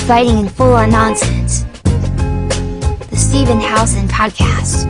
Fighting and full-on nonsense. The Stephen Howson Podcast.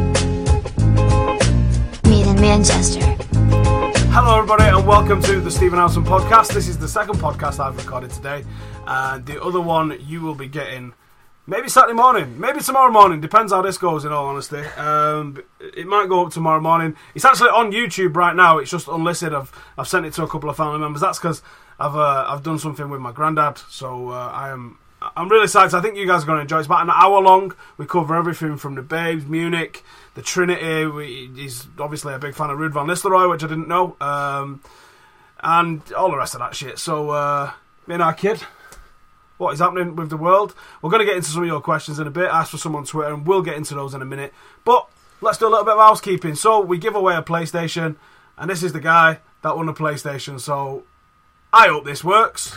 Made in Manchester. Hello everybody and welcome to the Stephen Howson Podcast. This is the second podcast I've recorded today. And the other one you will be getting maybe Saturday morning, maybe tomorrow morning. Depends how this goes in all honesty. It might go up tomorrow morning. It's actually on YouTube right now. It's just unlisted. I've sent it to a couple of family members. That's because I've done something with my granddad. So I'm really excited. I think you guys are going to enjoy it. It's about an hour long. We cover everything from the Babes, Munich, the Trinity. He's obviously a big fan of Ruud van Nistelrooy, which I didn't know. And all the rest of that shit. So, me and our kid, what is happening with the world? We're going to get into some of your questions in a bit. Ask for some on Twitter, and we'll get into those in a minute. But let's do a little bit of housekeeping. So, we give away a PlayStation, and this is the guy that won a PlayStation. So, I hope this works.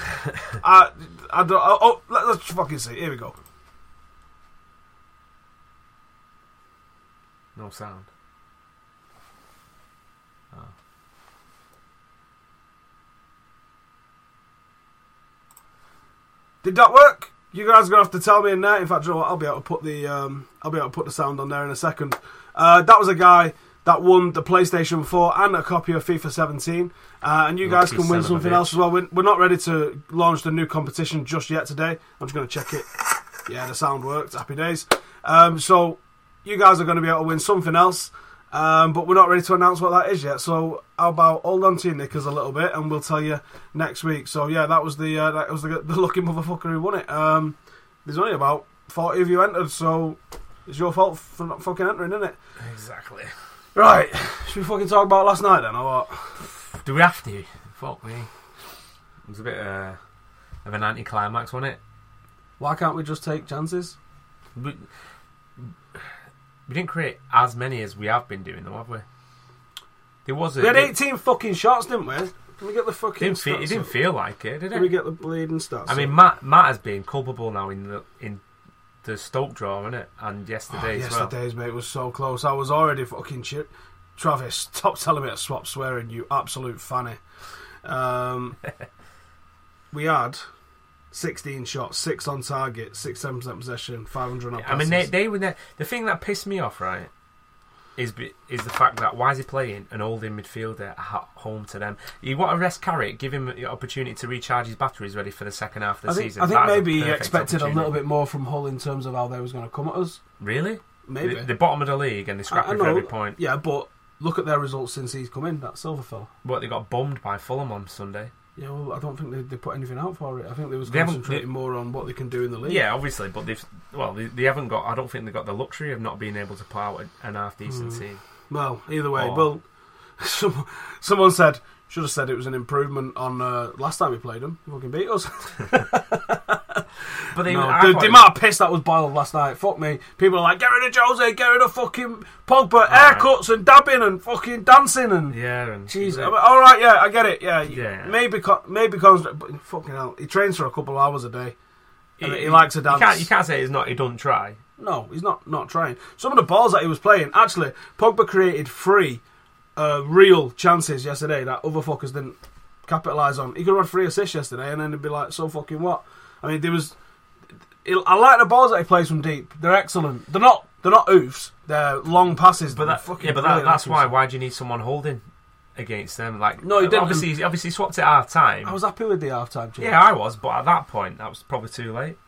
Let's fucking see. Here we go. No sound. Oh. Did that work? You guys are gonna have to tell me in there. In fact, you know what? I'll be able to put the sound on there in a second. That was a guy that won the PlayStation 4 and a copy of FIFA 17. And you guys can win something else as well. We're not ready to launch the new competition just yet today. I'm just going to check it. Yeah, the sound worked. Happy days. So you guys are going to be able to win something else. But we're not ready to announce what that is yet. So how about hold on to your knickers a little bit and we'll tell you next week. So yeah, that was the lucky motherfucker who won it. There's only about 40 of you entered, so it's your fault for not fucking entering, isn't it? Exactly. Right, should we fucking talk about last night then, or what? Do we have to? Fuck me. It was a bit of an anticlimax, wasn't it? Why can't we just take chances? We didn't create as many as we have been doing, though, have we? We had 18 fucking shots, didn't we? Can we get the fucking stats? It didn't feel like it, did it? Can we get the bleeding stats? I mean, Matt has been culpable now in the Stoke draw, isn't it? And yesterday's mate, was so close. I was already fucking chip. Travis, stop telling me to swap swearing, you absolute fanny. We had 16 shots, 6 on target, 6-7% possession, 500 on passes. I mean, they were there. The thing that pissed me off, right, is the fact that why is he playing an holding midfielder at home to them? You want to rest Carrick, give him the opportunity to recharge his batteries ready for the second half of the season. I think maybe he expected a little bit more from Hull in terms of how they was going to come at us. Really? Maybe. The bottom of the league and they're scrapping for every point. Yeah, but look at their results since he's come in, that Silva fella. What, they got bummed by Fulham on Sunday? Yeah, well, I don't think they put anything out for it. I think they was concentrating more on what they can do in the league. Yeah, obviously, but they haven't got. I don't think they've got the luxury of not being able to put out an half decent team. Well, either way, someone said should have said it was an improvement on last time we played them. They fucking beat us. But the amount of piss that was boiled last night, fuck me. People are like, get rid of Jose, get rid of fucking Pogba, haircuts and dabbing and fucking dancing and jeez. All right, yeah, I get it. Yeah. Maybe fucking hell, he trains for a couple of hours a day. He likes to dance. You can't say he doesn't try. No, he's not trying. Some of the balls that he was playing, actually, Pogba created 3 real chances yesterday that other fuckers didn't capitalise on. He could have had 3 assists yesterday, and then it'd be like, so fucking what? I mean, I like the balls that he plays from deep. They're excellent. They're not oofs. They're long passes. But that's why. Why do you need someone holding against them? Like, no, he didn't. Obviously, swapped at half time. I was happy with the half time change. Yeah, I was, but at that point, that was probably too late.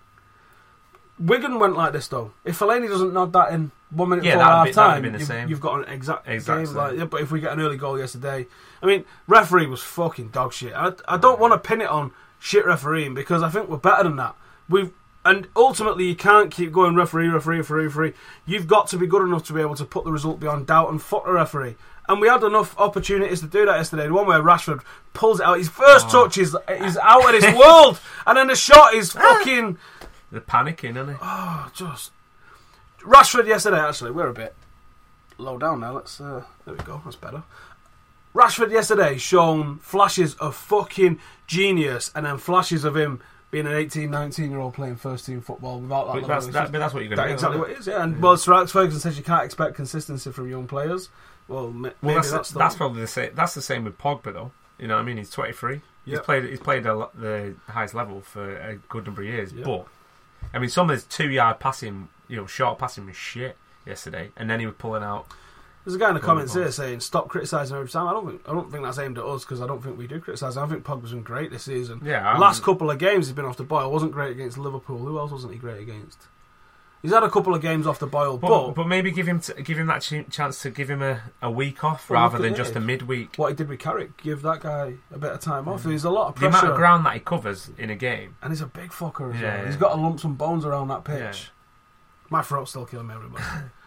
Wigan went like this though. If Fellaini doesn't nod that in 1 minute before half time, you've got an exact game. Like, but if we get an early goal yesterday, I mean, referee was fucking dog shit. I don't want to pin it on shit refereeing because I think we're better than that. And ultimately, you can't keep going referee. You've got to be good enough to be able to put the result beyond doubt and fuck the referee. And we had enough opportunities to do that yesterday. The one where Rashford pulls it out, his first touch is out of this world, and then the shot is fucking. They're panicking, aren't they? Oh, just Rashford yesterday. Actually, we're a bit low down now. Let's there we go. That's better. Rashford yesterday shown flashes of fucking genius, and then flashes of him being an 18, 19-year-old playing first-team football without that. But that's what you're going to do. Exactly what it is, yeah. And Sir Alex Ferguson says you can't expect consistency from young players. Well, maybe that's probably the same. That's the same with Pogba, though. You know what I mean? He's 23. Yep. He's played the highest level for a good number of years. Yep. But I mean, some of his 2-yard passing, short passing was shit yesterday, and then he was pulling out. There's a guy in the comments here saying, "Stop criticising every time." I don't think that's aimed at us because I don't think we do criticise. I think Pogba's been great this season. Yeah, last couple of games he's been off the boil. Wasn't great against Liverpool. Who else wasn't he great against? He's had a couple of games off the boil, but maybe give him that chance to give him a week off rather than just a midweek. What he did with Carrick, give that guy a bit of time off. There's a lot of pressure. The amount of ground that he covers in a game, and he's a big fucker as well. Yeah. He's got to lump some bones around that pitch. Yeah. My throat's still killing me, everybody.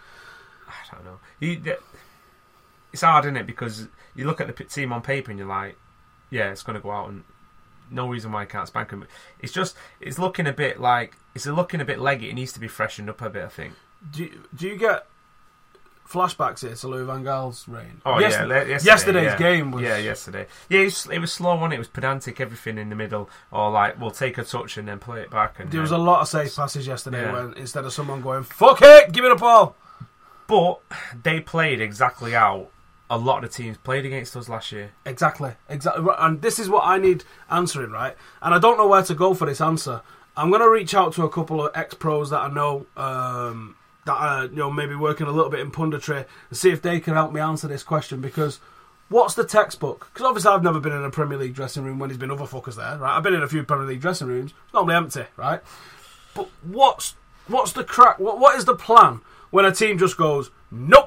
I don't know. It's hard, isn't it? Because you look at the team on paper and you're like, yeah, it's going to go out, and no reason why I can't spank him. It's looking a bit leggy. It needs to be freshened up a bit, I think. Do you get flashbacks here to Louis van Gaal's reign? Oh, yesterday's game was... Yeah, yesterday. Yeah, it was slow on it. It was pedantic, everything in the middle. Or like, we'll take a touch and then play it back. And there was a lot of safe passes yesterday when instead of someone going, "Fuck it, give me the ball." But they played exactly how a lot of the teams played against us last year. Exactly. And this is what I need answering, right? And I don't know where to go for this answer. I'm going to reach out to a couple of ex-pros that I know that are maybe working a little bit in punditry and see if they can help me answer this question, because what's the textbook? Because obviously I've never been in a Premier League dressing room when there's been other fuckers there, right? I've been in a few Premier League dressing rooms. It's normally empty, right? But what's the crack? What is the plan when a team just goes, nope?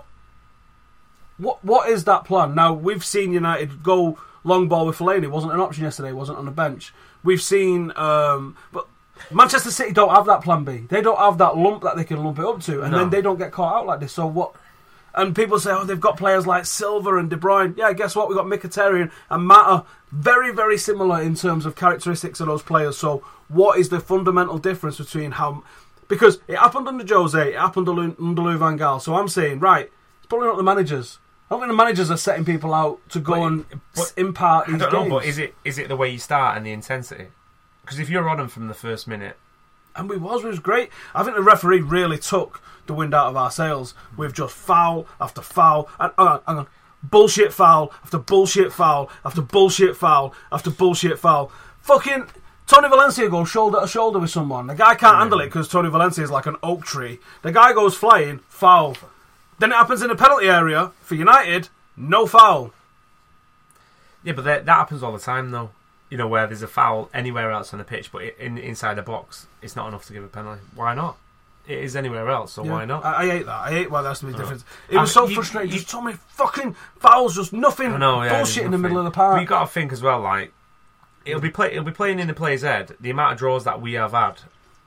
What is that plan? Now, we've seen United go long ball with Fellaini. Wasn't an option yesterday. Wasn't on the bench. We've seen... but Manchester City don't have that plan B. They don't have that lump that they can lump it up to. And then they don't get caught out like this. So what... And people say, they've got players like Silva and De Bruyne. Yeah, guess what? We've got Mkhitaryan and Mata. Very, very similar in terms of characteristics of those players. So what is the fundamental difference between how... Because it happened under Jose. It happened under Louis van Gaal. So I'm saying, right, it's probably not the managers. I don't think the managers are setting people out to go and impart these games. I don't know, but is it the way you start and the intensity? Because if you're on them from the first minute... And we was great. I think the referee really took the wind out of our sails with just foul after foul. And hang on. Bullshit foul after bullshit foul after bullshit foul after bullshit foul. Fucking Tony Valencia goes shoulder to shoulder with someone. The guy can't handle it because Tony Valencia is like an oak tree. The guy goes flying, foul. Then it happens in the penalty area for United, no foul. Yeah, but that happens all the time, though. Where there's a foul anywhere else on the pitch, but inside the box, it's not enough to give a penalty. Why not? It is anywhere else, so why not? I hate that. I hate why there has to be a difference. It was so frustrating. Just so many fucking fouls, just nothing. Bullshit in the middle of the park. But you got to think as well, like it'll be playing in the player's head. The amount of draws that we have had,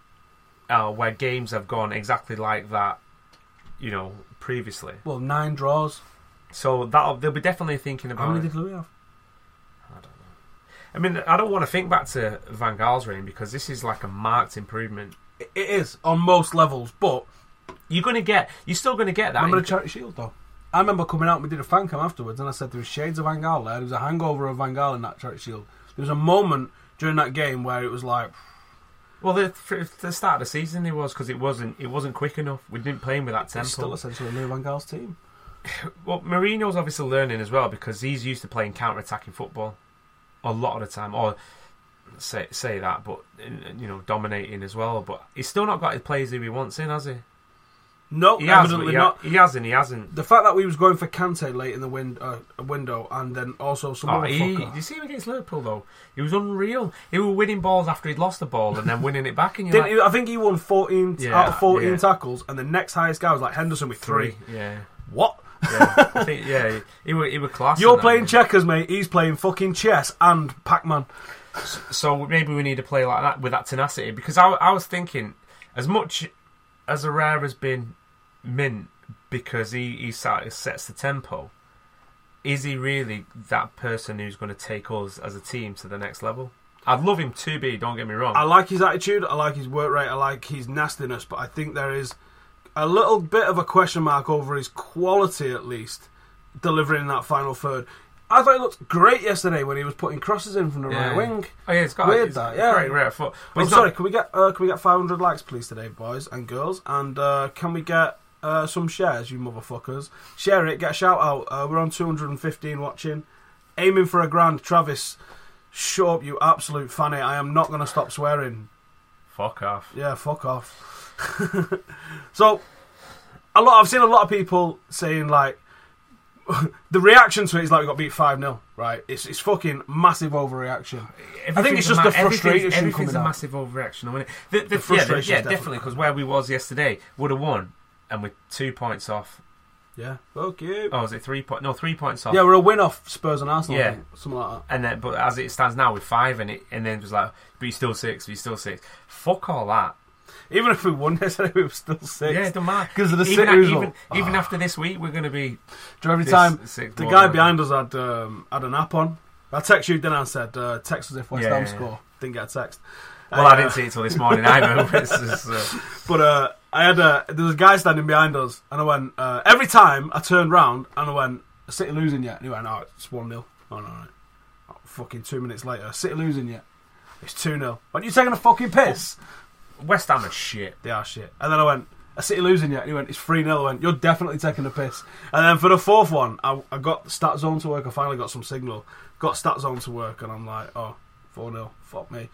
where games have gone exactly like that, previously. Well, 9 draws. So they'll be definitely thinking about. How many did Louis have? I don't know. I mean, I don't want to think back to Van Gaal's reign because this is like a marked improvement. It is on most levels, but you're still going to get that. Remember the Charity Shield though? I remember coming out and we did a fan cam afterwards, and I said there was shades of Van Gaal there. There was a hangover of Van Gaal in that Charity Shield. There was a moment during that game where it was like. Well, the start of the season it was because it wasn't quick enough. We didn't play him with that tempo. It's still essentially Louis Van Gaal's team. Well, Mourinho's obviously learning as well because he's used to playing counter-attacking football a lot of the time. Or say that, but dominating as well. But he's still not got his players who he wants in, has he? No, evidently not. He hasn't. The fact that we was going for Kante late in the window, and then also some other fucker. Did you see him against Liverpool though? He was unreal. He was winning balls after he'd lost the ball and then winning it back. And I think he won 14 out of 14 tackles, and the next highest guy was like Henderson with 3. Yeah. What? Yeah, I think, he were class. You're playing checkers, mate. He's playing fucking chess and Pac-Man. So maybe we need to play like that with that tenacity, because I was thinking, as much as Herrera has been mint because he sets the tempo, is he really that person who's going to take us as a team to the next level? I'd love him to be, don't get me wrong. I like his attitude, I like his work rate, I like his nastiness, but I think there is a little bit of a question mark over his quality, at least, delivering that final third. I thought he looked great yesterday when he was putting crosses in from the right wing. Oh yeah, it's got weird that. Yeah, great rare foot. But sorry, can we get 500 likes please today, boys and girls? And can we get some shares, you motherfuckers? Share it, get a shout out. We're on 215 watching, aiming for a grand. Travis, Shut up, you absolute fanny. I am not going to stop swearing. Fuck off. Yeah, fuck off. So, I've seen a lot of people saying, like, the reaction to it is like we got beat 5-0, right? It's fucking massive overreaction. I think it's just the frustration coming Everything's a out. massive overreaction. I mean, The frustration, yeah, definitely, because where we was yesterday would have won, and with 2 points off. Yeah, fuck you. Oh, was it 3 points? No, 3 points off. Yeah, we're a win off Spurs and Arsenal, Yeah. I think, something like that. And then, but as it stands now with 5, and then it was like, but you're still 6, but you're still 6. Fuck all that. Even if we won yesterday, we were still 6. Yeah, it doesn't matter. Because of the City result. Even after this week, we're going to be... Every time six the more guy than- behind us had an app on. I text you, then I said, text us if West Ham Yeah. score. Didn't get a text. Well, I didn't see it till this morning either. It's just, But I had there was a guy standing behind us, and I went, every time I turned round, and I went, City losing yet? And he went, oh, it's 1-0. Oh, no. Oh, fucking 2 minutes later, City losing yet? It's 2-0. Went, you taking a fucking piss? West Ham are shit. They are shit. And then I went, are City losing yet? And he went, it's 3-0. I went, you're definitely taking a piss. And then for the fourth one, I got the stat zone to work. I finally got some signal. Got stat zone to work, and I'm like, oh, 4-0. Fuck me.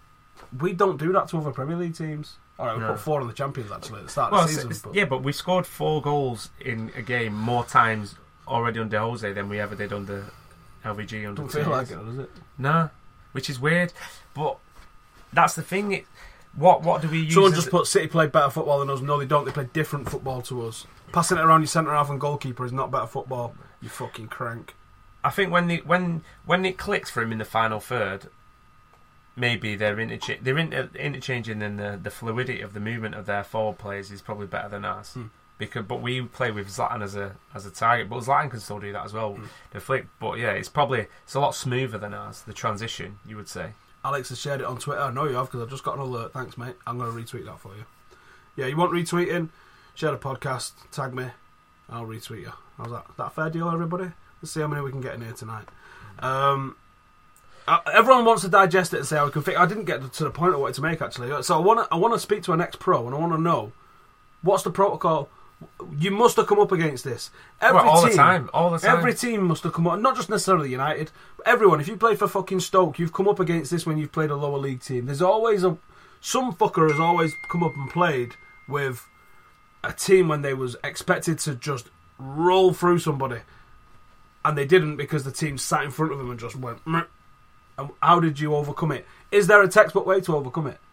We don't do that to other Premier League teams. All right, we put 4 on the Champions, actually, at the start of the season. But Yeah, but we scored 4 goals in a game more times already under Jose than we ever did under LVG. Under don't feel Tears. like it, does it? No, which is weird. But that's the thing. What do we use? Someone just put City play better football than us. No, they don't. They play different football to us. Passing it around your centre half and goalkeeper is not better football. You fucking crank. I think when it clicks for him in the final third, maybe they're interchanging, and the fluidity of the movement of their forward players is probably better than ours. But we play with Zlatan as a target, but Zlatan can still do that as well. The flick, but yeah, it's a lot smoother than ours. The transition, you would say. Alex has shared it on Twitter. I know you have because I've just got an alert. Thanks, mate. I'm going to retweet that for you. Yeah, you want retweeting? Share the podcast. Tag me. I'll retweet you. How's that? Is that a fair deal, everybody? Let's see how many we can get in here tonight. Everyone wants to digest it and say how we can fix. I didn't get to the point I wanted to make, actually. So I want to speak to an ex-pro, and I want to know what's the protocol. You must have come up against this. All the time. Every team must have come up, not just necessarily United, but everyone. If you played for fucking Stoke, you've come up against this when you've played a lower league team. There's always some fucker has always come up and played with a team when they was expected to just roll through somebody, and they didn't because the team sat in front of them and just went. Meh. And how did you overcome it? Is there a textbook way to overcome it?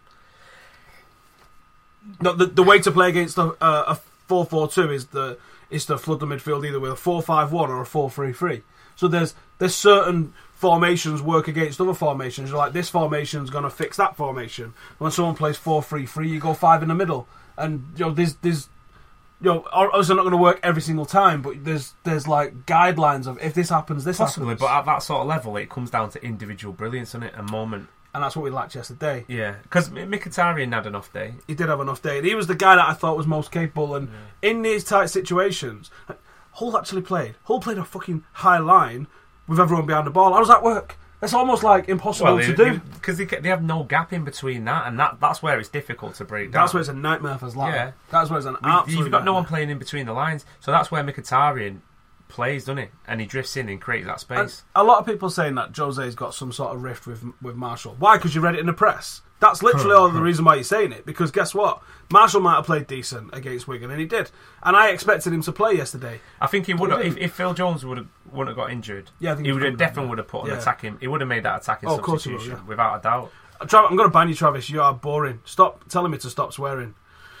No, the way to play against a 4-4-2 is to flood the midfield either with a 4-5-1 or a 4-3-3. So there's certain formations work against other formations. You're like, this formation's going to fix that formation. When someone plays 4-3-3, you go 5 in the middle, and there's obviously not going to work every single time, but there's like guidelines of if this happens, this Possibly, happens. but at that sort of level, it comes down to individual brilliance, isn't it? A moment. And that's what we lacked yesterday. Yeah, because Mkhitaryan had an off day. He did have an off day, and he was the guy that I thought was most capable. And in these tight situations, Hull actually played. Hull played a fucking high line with everyone behind the ball. How does that work? It's almost like impossible to do. Because they have no gap in between that, and that's where it's difficult to break down. That's where it's a nightmare for Zlatan. Yeah. That's where it's an absolute You've got no nightmare. one playing in between the lines, so that's where Mkhitaryan plays, doesn't he? And he drifts in and creates that space. And a lot of people saying that Jose's got some sort of rift with Marshall. Why? Because you read it in the press. That's literally all the reason why you're saying it. Because guess what? Marshall might have played decent against Wigan, and he did. And I expected him to play yesterday. I think he would have. If Phil Jones wouldn't have got injured, Yeah, I think he he's definitely would have put an attacking. He would have made that attacking of course he substitution will, without a doubt. I'm going to ban you, Travis. You are boring. Stop telling me to stop swearing.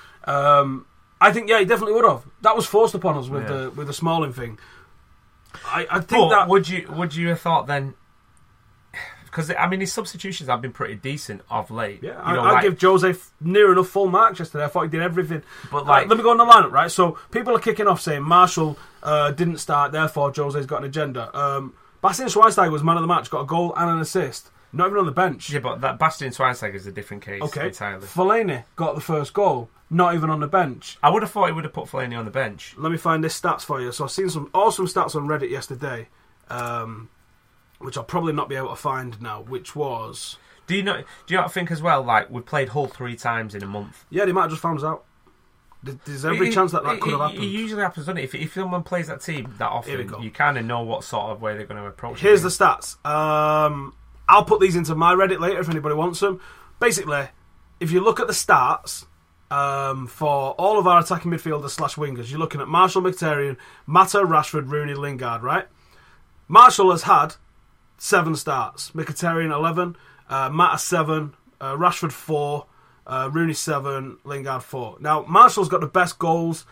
I think, he definitely would have. That was forced upon us with the Smalling thing. I think that would you have thought then? Because I mean, his substitutions have been pretty decent of late. Yeah, I give Jose near enough full marks yesterday. I thought he did everything. But let me go on the lineup, right? So people are kicking off saying Marshall didn't start, therefore Jose's got an agenda. Bastian Schweinsteiger was man of the match, got a goal and an assist. Not even on the bench. Yeah, but that Bastian Schweinsteiger is a different case entirely. Fellaini got the first goal, not even on the bench. I would have thought he would have put Fellaini on the bench. Let me find this stats for you. So I've seen some awesome stats on Reddit yesterday, which I'll probably not be able to find now, which was... Do you not think as well, like, we played Hull 3 times in a month? Yeah, they might have just found us out. There's every chance that could have happened. It usually happens, doesn't it? If someone plays that team that often, you kind of know what sort of way they're going to approach it. Here's the stats. I'll put these into my Reddit later if anybody wants them. Basically, if you look at the stats for all of our attacking midfielders / wingers, you're looking at Martial, Mkhitaryan, Mata, Rashford, Rooney, Lingard, right? Martial has had 7 starts. Mkhitaryan 11, Mata 7, Rashford 4, Rooney 7, Lingard 4. Now Martial's got the best goals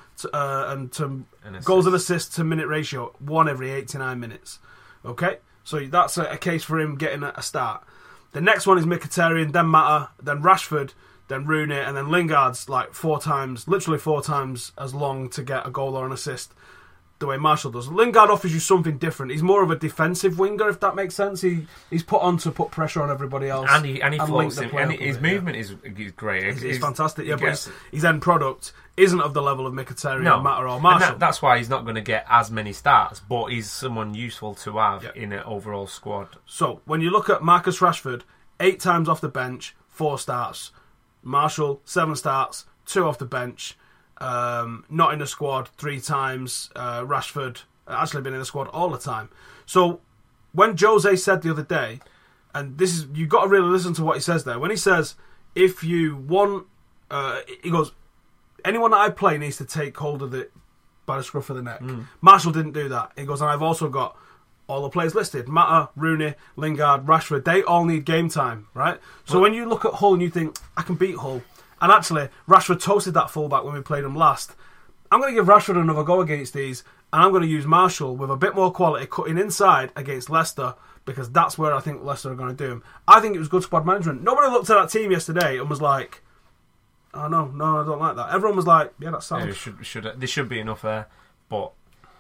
goals and assists to minute ratio, 1 every 89 minutes. Okay, so that's a case for him getting a start. The next one is Mkhitaryan, then Mata, then Rashford, then Rooney, and then Lingard's like 4 times, literally 4 times as long to get a goal or an assist the way Martial does. Lingard offers you something different. He's more of a defensive winger, if that makes sense. He's put on to put pressure on everybody else. And he floats him. And his movement is great. It's fantastic, yeah, but his end product isn't of the level of Mkhitaryan, Mata or Martial. And that's why he's not going to get as many starts, but he's someone useful to have in an overall squad. So, when you look at Marcus Rashford, 8 times off the bench, 4 starts. Martial, 7 starts, 2 off the bench. Not in the squad 3 times. Rashford actually been in the squad all the time. So when Jose said the other day, and this is, you've got to really listen to what he says there. When he says, if you want, he goes, anyone that I play needs to take hold of it by the scruff of the neck. Martial didn't do that. He goes, and I've also got all the players listed. Mata, Rooney, Lingard, Rashford, they all need game time, right? So when you look at Hull and you think, I can beat Hull, and actually, Rashford toasted that fullback when we played him last. I'm going to give Rashford another go against these, and I'm going to use Martial with a bit more quality, cutting inside against Leicester, because that's where I think Leicester are going to do him. I think it was good squad management. Nobody looked at that team yesterday and was like, oh, no, I don't like that. Everyone was like, yeah, that's sound. Yeah, there should be enough there, but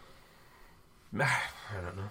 I don't know.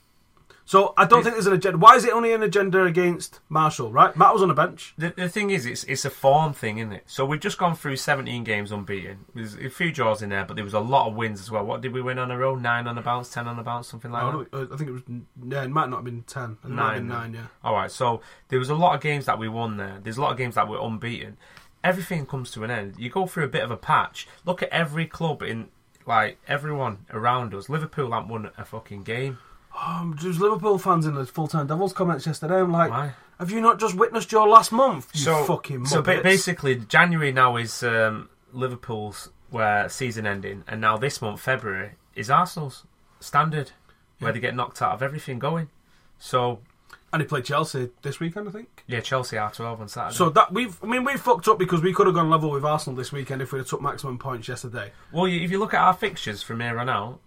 So I don't think there's an agenda. Why is it only an agenda against Martial, right? Matt was on the bench. The thing is, it's a form thing, isn't it? So we've just gone through 17 games unbeaten. There's a few draws in there, but there was a lot of wins as well. What did we win on a row? 9 on the bounce, 10 on the bounce, something like that? I think it was... Yeah, it might not have been 10. It might have been 9, yeah. Alright, so there was a lot of games that we won there. There's a lot of games that were unbeaten. Everything comes to an end. You go through a bit of a patch. Look at every club in... Like, everyone around us. Liverpool haven't won a fucking game. There's Liverpool fans in the full-time Devils comments yesterday. I'm like, why? Have you not just witnessed your last month? You fucking muppets. So basically, January now is Liverpool's season ending, and now this month, February, is Arsenal's standard, where they get knocked out of everything going. So, and they play Chelsea this weekend, I think. Yeah, Chelsea R12 on Saturday. So that we fucked up because we could have gone level with Arsenal this weekend if we had took maximum points yesterday. Well, if you look at our fixtures from here on out.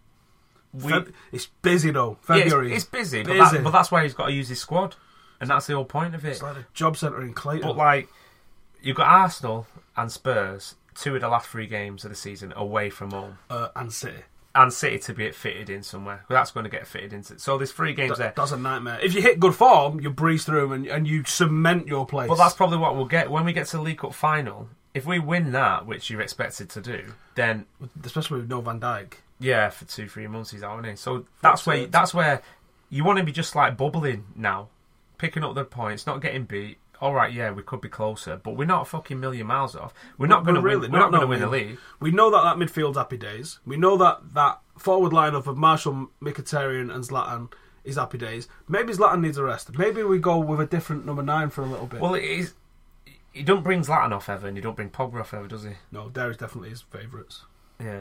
It's busy though. February. Yeah, it's busy. But that's why he's got to use his squad, and that's the whole point of it. It's like a job centre in Clayton. But like, you've got Arsenal and Spurs, 2 of the last 3 games of the season away from home, and City. And City to be fitted in somewhere. Well, that's going to get fitted into. So there's 3 games there. That's a nightmare. If you hit good form, you breeze through them and you cement your place. But that's probably what we'll get when we get to the League Cup final. If we win that, which you're expected to do, then especially with no Van Dijk. Yeah, for 2-3 months he's out, isn't he? So that's where you want to be just like bubbling now, picking up the points, not getting beat. All right, yeah, we could be closer, but we're not a fucking million miles off. We're not going to win. We're not going to win the league. We know that midfield's happy days. We know that forward lineup of Martial, Mkhitaryan, and Zlatan is happy days. Maybe Zlatan needs a rest. Maybe we go with a different number 9 for a little bit. Well, it is. You don't bring Zlatan off ever, and you don't bring Pogba off ever, does he? No, there is definitely his favourites. Yeah.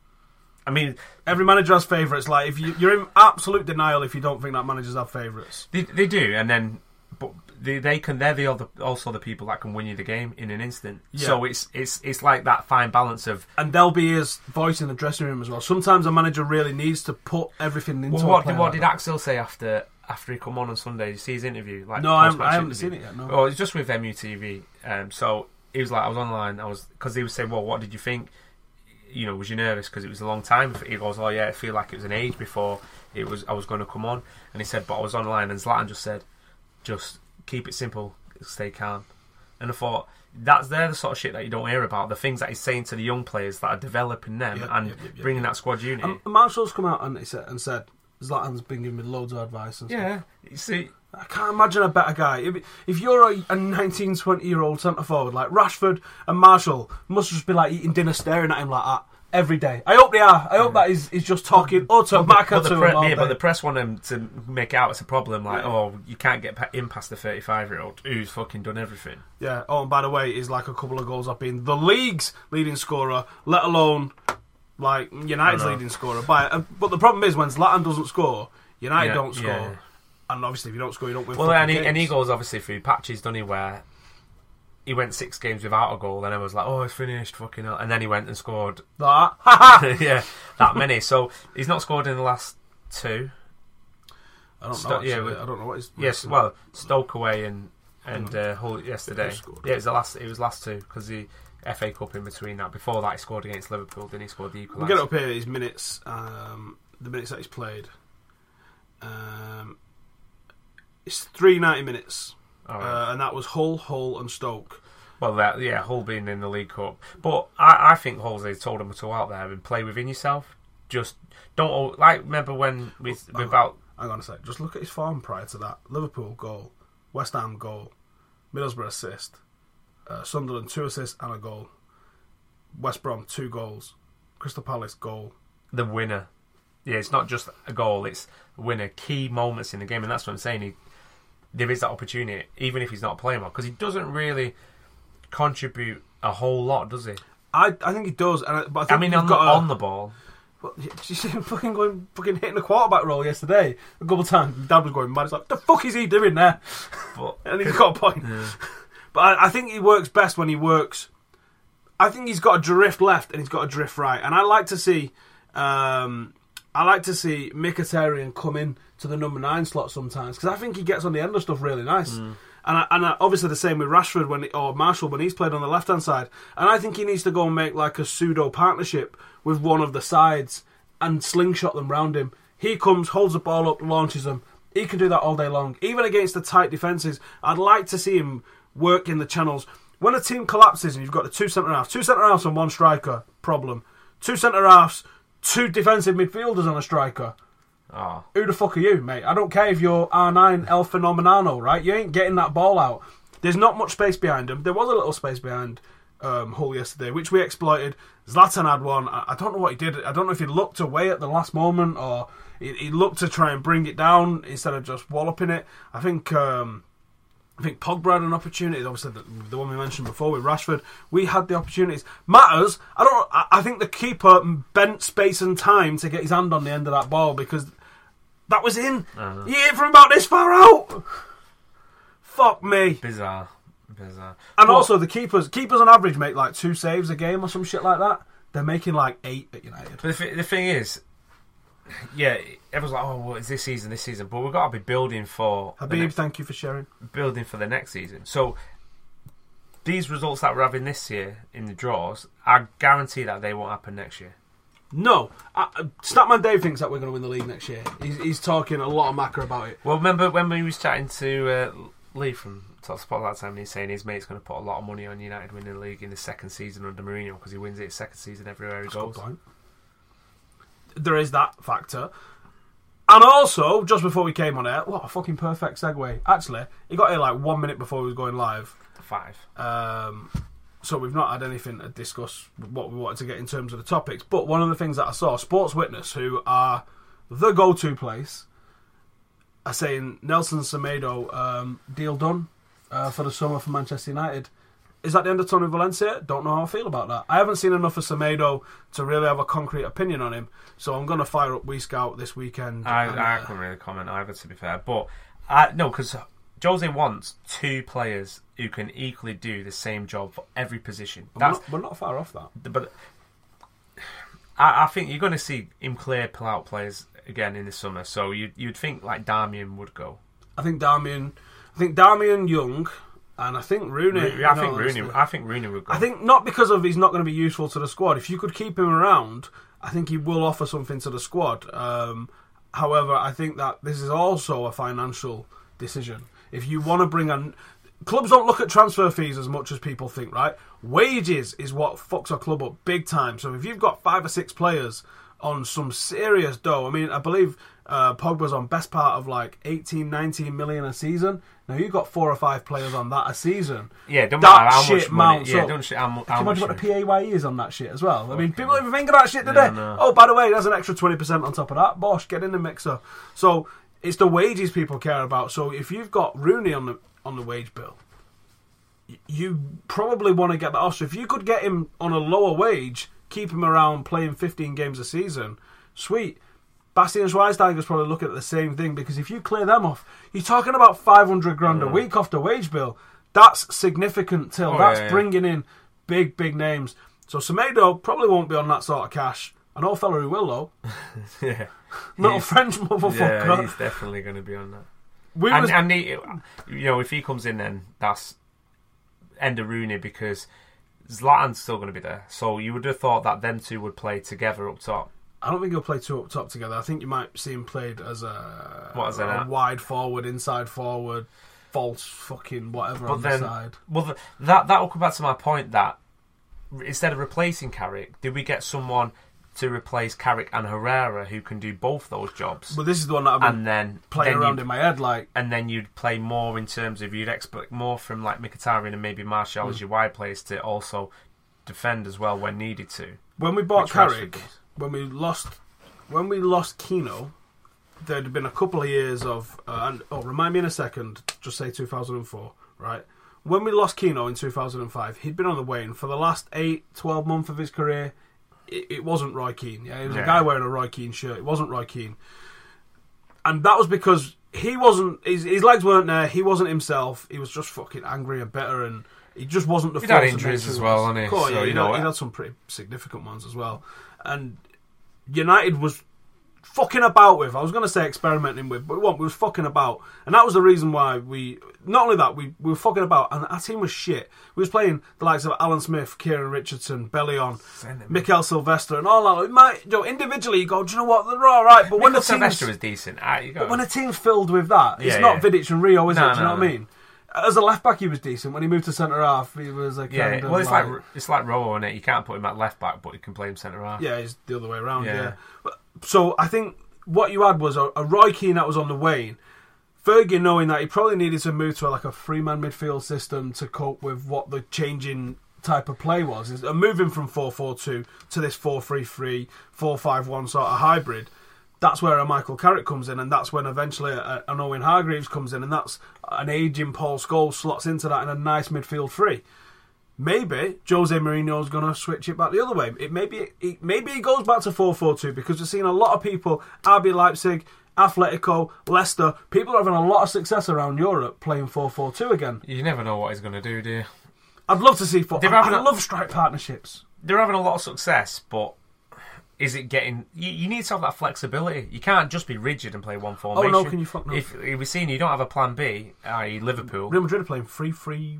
I mean, every manager has favourites. Like, if you're in absolute denial if you don't think that managers have favourites. They do, and then but they can. They're also the people that can win you the game in an instant. Yeah. So it's like that fine balance of. And they'll be his voice in the dressing room as well. Sometimes a manager really needs to put everything into. What did Axel say after he come on Sunday? Did you see his interview? Like, no, I haven't seen it yet. No. Well, it's just with MUTV. So he was like, I was online. Because he was saying, well, what did you think? You know, was you nervous because it was a long time? He goes, oh yeah, I feel like it was an age before I was going to come on. And he said, but I was online, and Zlatan just said, just keep it simple, stay calm. And I thought, they're the sort of shit that you don't hear about, the things that he's saying to the young players that are developing them bringing that squad unity. And Marshall's come out and said Zlatan's been giving me loads of advice and stuff. Yeah, you see, I can't imagine a better guy. If you're a 19, 20-year-old centre-forward like Rashford and Marshall must just be like eating dinner staring at him like that. every day. I hope they are. I hope that he's just talking utter maca to them all day. But the press want him to make it out as a problem, like, oh, you can't get in past the 35-year-old who's fucking done everything. Yeah. Oh, and by the way, he's like a couple of goals up being the league's leading scorer, let alone like United's leading scorer. But the problem is when Zlatan doesn't score, United don't score. Yeah. And obviously, if you don't score, you don't win. Well, and he goes obviously through patches, doesn't he? Where he went 6 games without a goal, and I was like, "Oh, it's finished, fucking hell!" And then he went and scored that. Yeah, that many. So he's not scored in the last 2. I don't know. I don't know what he's. Yes, well, Stoke away and Hull yesterday. Yeah, it was last 2 because the FA Cup in between that. Before that, he scored against Liverpool. Then he scored the equaliser. We'll get up here his minutes. The minutes that he's played. It's 390 minutes. Oh, right. And that was Hull, and Stoke. Well, Hull being in the League Cup. But I think Hull's told him to go out there and play within yourself. Just don't... remember when Hang on a sec. Just look at his form prior to that. Liverpool, goal. West Ham, goal. Middlesbrough, assist. Sunderland, 2 assists and a goal. West Brom, 2 goals. Crystal Palace, goal. The winner. Yeah, it's not just a goal, it's a winner. Key moments in the game, and that's what I'm saying. There is that opportunity, even if he's not playing well, because he doesn't really contribute a whole lot, does he? I think he does. But I think on the ball. Well, did you see him fucking hitting the quarterback role yesterday a couple of times? Dad was going mad. It's like, the fuck is he doing there? And he's got a point. Yeah. But I think he works best when he works. I think he's got a drift left and he's got a drift right, and I like to see Mkhitaryan come in to the number 9 slot sometimes because I think he gets on the end of stuff really nice. And obviously the same with Rashford or Marshall when he's played on the left hand side. And I think he needs to go and make like a pseudo partnership with one of the sides and slingshot them round him. He comes, holds the ball up, launches them. He can do that all day long, even against the tight defences. I'd like to see him work in the channels. When a team collapses and you've got the 2 centre-halves and 1 striker, problem. 2 centre-halves, 2 defensive midfielders and a striker. Oh. Who the fuck are you, mate? I don't care if you're R9 El Phenomenano, right? You ain't getting that ball out. There's not much space behind him. There was a little space behind Hull yesterday, which we exploited. Zlatan had one. I don't know what he did. I don't know if he looked away at the last moment or he looked to try and bring it down instead of just walloping it. I think Pogba had an opportunity. Obviously, the one we mentioned before with Rashford. We had the opportunities. Matters. I think the keeper bent space and time to get his hand on the end of that ball because that was in. He hit from about this far out. Fuck me. Bizarre. And also the keepers on average make like 2 saves a game or some shit like that. They're making like 8 at United. But the thing is, yeah, everyone's like, oh, well, it's this season. But we've got to be building for... Habib, thank you for sharing. Building for the next season. So these results that we're having this year in the draws, I guarantee that they won't happen next year. No. Snapman Dave thinks that we're going to win the league next year. He's talking a lot of macker about it. Well, remember when we was chatting to Lee from Top Spot that time, and he's saying his mate's going to put a lot of money on United winning the league in the 2nd season under Mourinho because he wins it 2nd season everywhere he goes. Good point. There is that factor. And also, just before we came on air, what a fucking perfect segue. Actually, he got here like 1 minute before we was going live. 5. So we've not had anything to discuss what we wanted to get in terms of the topics. But one of the things that I saw, Sports Witness, who are the go-to place, are saying Nelson Semedo deal done for the summer for Manchester United. Is that the end of Tony Valencia? Don't know how I feel about that. I haven't seen enough of Semedo to really have a concrete opinion on him, so I'm going to fire up WeScout this weekend. I couldn't really comment either, to be fair. But, no, because Jose wants 2 players who can equally do the same job for every position. We're not far off that. But I think you're going to see him pull out players again in the summer, so you'd think like Darmian would go. I think Darmian Young... And I think Rooney... I think Rooney would go. I think not because of he's not going to be useful to the squad. If you could keep him around, I think he will offer something to the squad. However, I think that this is also a financial decision. If you want to bring on... Clubs don't look at transfer fees as much as people think, right? Wages is what fucks a club up big time. So if you've got 5 or 6 players on some serious dough. I mean, I believe Pogba's on best part of like 18, 19 million a season. Now you've got 4 or 5 players on that a season. Yeah, don't matter how shit much money. Yeah, don't shit how much. Can you imagine what the PAYE is on that shit as well? I mean, Okay. people don't even think of that shit today. No. Oh, by the way, there's an extra 20% on top of that. Bosh, get in the mixer. So it's the wages people care about. So if you've got Rooney on the wage bill, you probably want to get that off. So if you could get him on a lower wage, keep him around playing 15 games a season, sweet. Bastian Schweinsteiger's probably looking at the same thing, because if you clear them off, you're talking about 500 grand a week off the wage bill. That's significant till. That's bringing in big names. So Semedo probably won't be on that sort of cash. I know a fella who will, though. Yeah. Not a French motherfucker. Yeah, he's definitely going to be on that. And he, if he comes in, then that's end of Rooney, because Zlatan's still going to be there. So you would have thought that them two would play together up top. I don't think he'll play two up top together. I think you might see him played as a wide forward, inside forward, false fucking whatever on the side. Well, that will come back to my point that instead of replacing Carrick, did we get someone to replace Carrick and Herrera who can do both those jobs? But this is the one that I've been playing around in my head, like. And then you'd play more in terms of you'd expect more from like Mkhitaryan and maybe Martial as your wide players to also defend as well when needed to. When we bought Carrick, when we lost Keno, there'd been a couple of years of remind me in a second, just say 2004, right? When we lost Keno in 2005, he'd been on the wane for the last 8-12 months of his career. It wasn't Roy Keane. Yeah, it was a guy wearing a Roy Keane shirt. It wasn't Roy Keane, and that was because he wasn't. His legs weren't there. He wasn't himself. He was just fucking angry and bitter, and he just wasn't the. He'd had injuries as well, hasn't he? Cool, so, he had some pretty significant ones as well, and United was fucking about with. I was going to say experimenting with, but we was fucking about, and that was the reason why we. Not only that, we were fucking about, and our team was shit. We was playing the likes of Alan Smith, Kieran Richardson, Bellion, Mikel Sylvester, and all that. Individually, you go, do you know what? They're all right, but when the Sylvester was decent, but when a team's filled with that, it's not Vidic and Rio, is it? Do you know what I mean? As a left back, he was decent. When he moved to centre half, he was a kind of. Well, it's like Rowe, isn't it? You can't put him at left back, but you can play him centre half. Yeah, he's the other way around. Yeah. So I think what you had was a Roy Keane that was on the wane. Fergie knowing that he probably needed to move to a 3-man midfield system to cope with what the changing type of play was. Is moving from 4-4-2 to this 4-3-3, 4-5-1 sort of hybrid. That's where a Michael Carrick comes in, and that's when eventually an Owen Hargreaves comes in, and that's an aging Paul Scholes slots into that in a nice midfield three. Maybe Jose Mourinho's going to switch it back the other way. Maybe he goes back to 4-4-2, because we're seeing a lot of people, RB Leipzig, Atletico, Leicester, people are having a lot of success around Europe playing 4-4-2 again. You never know what he's going to do you? I'd love to see I love strike partnerships. They're having a lot of success, but is it getting... You need to have that flexibility. You can't just be rigid and play one formation. Oh no, can you fuck no? If we're seeing you don't have a plan B, i.e. Liverpool... Real Madrid are playing 3-3-1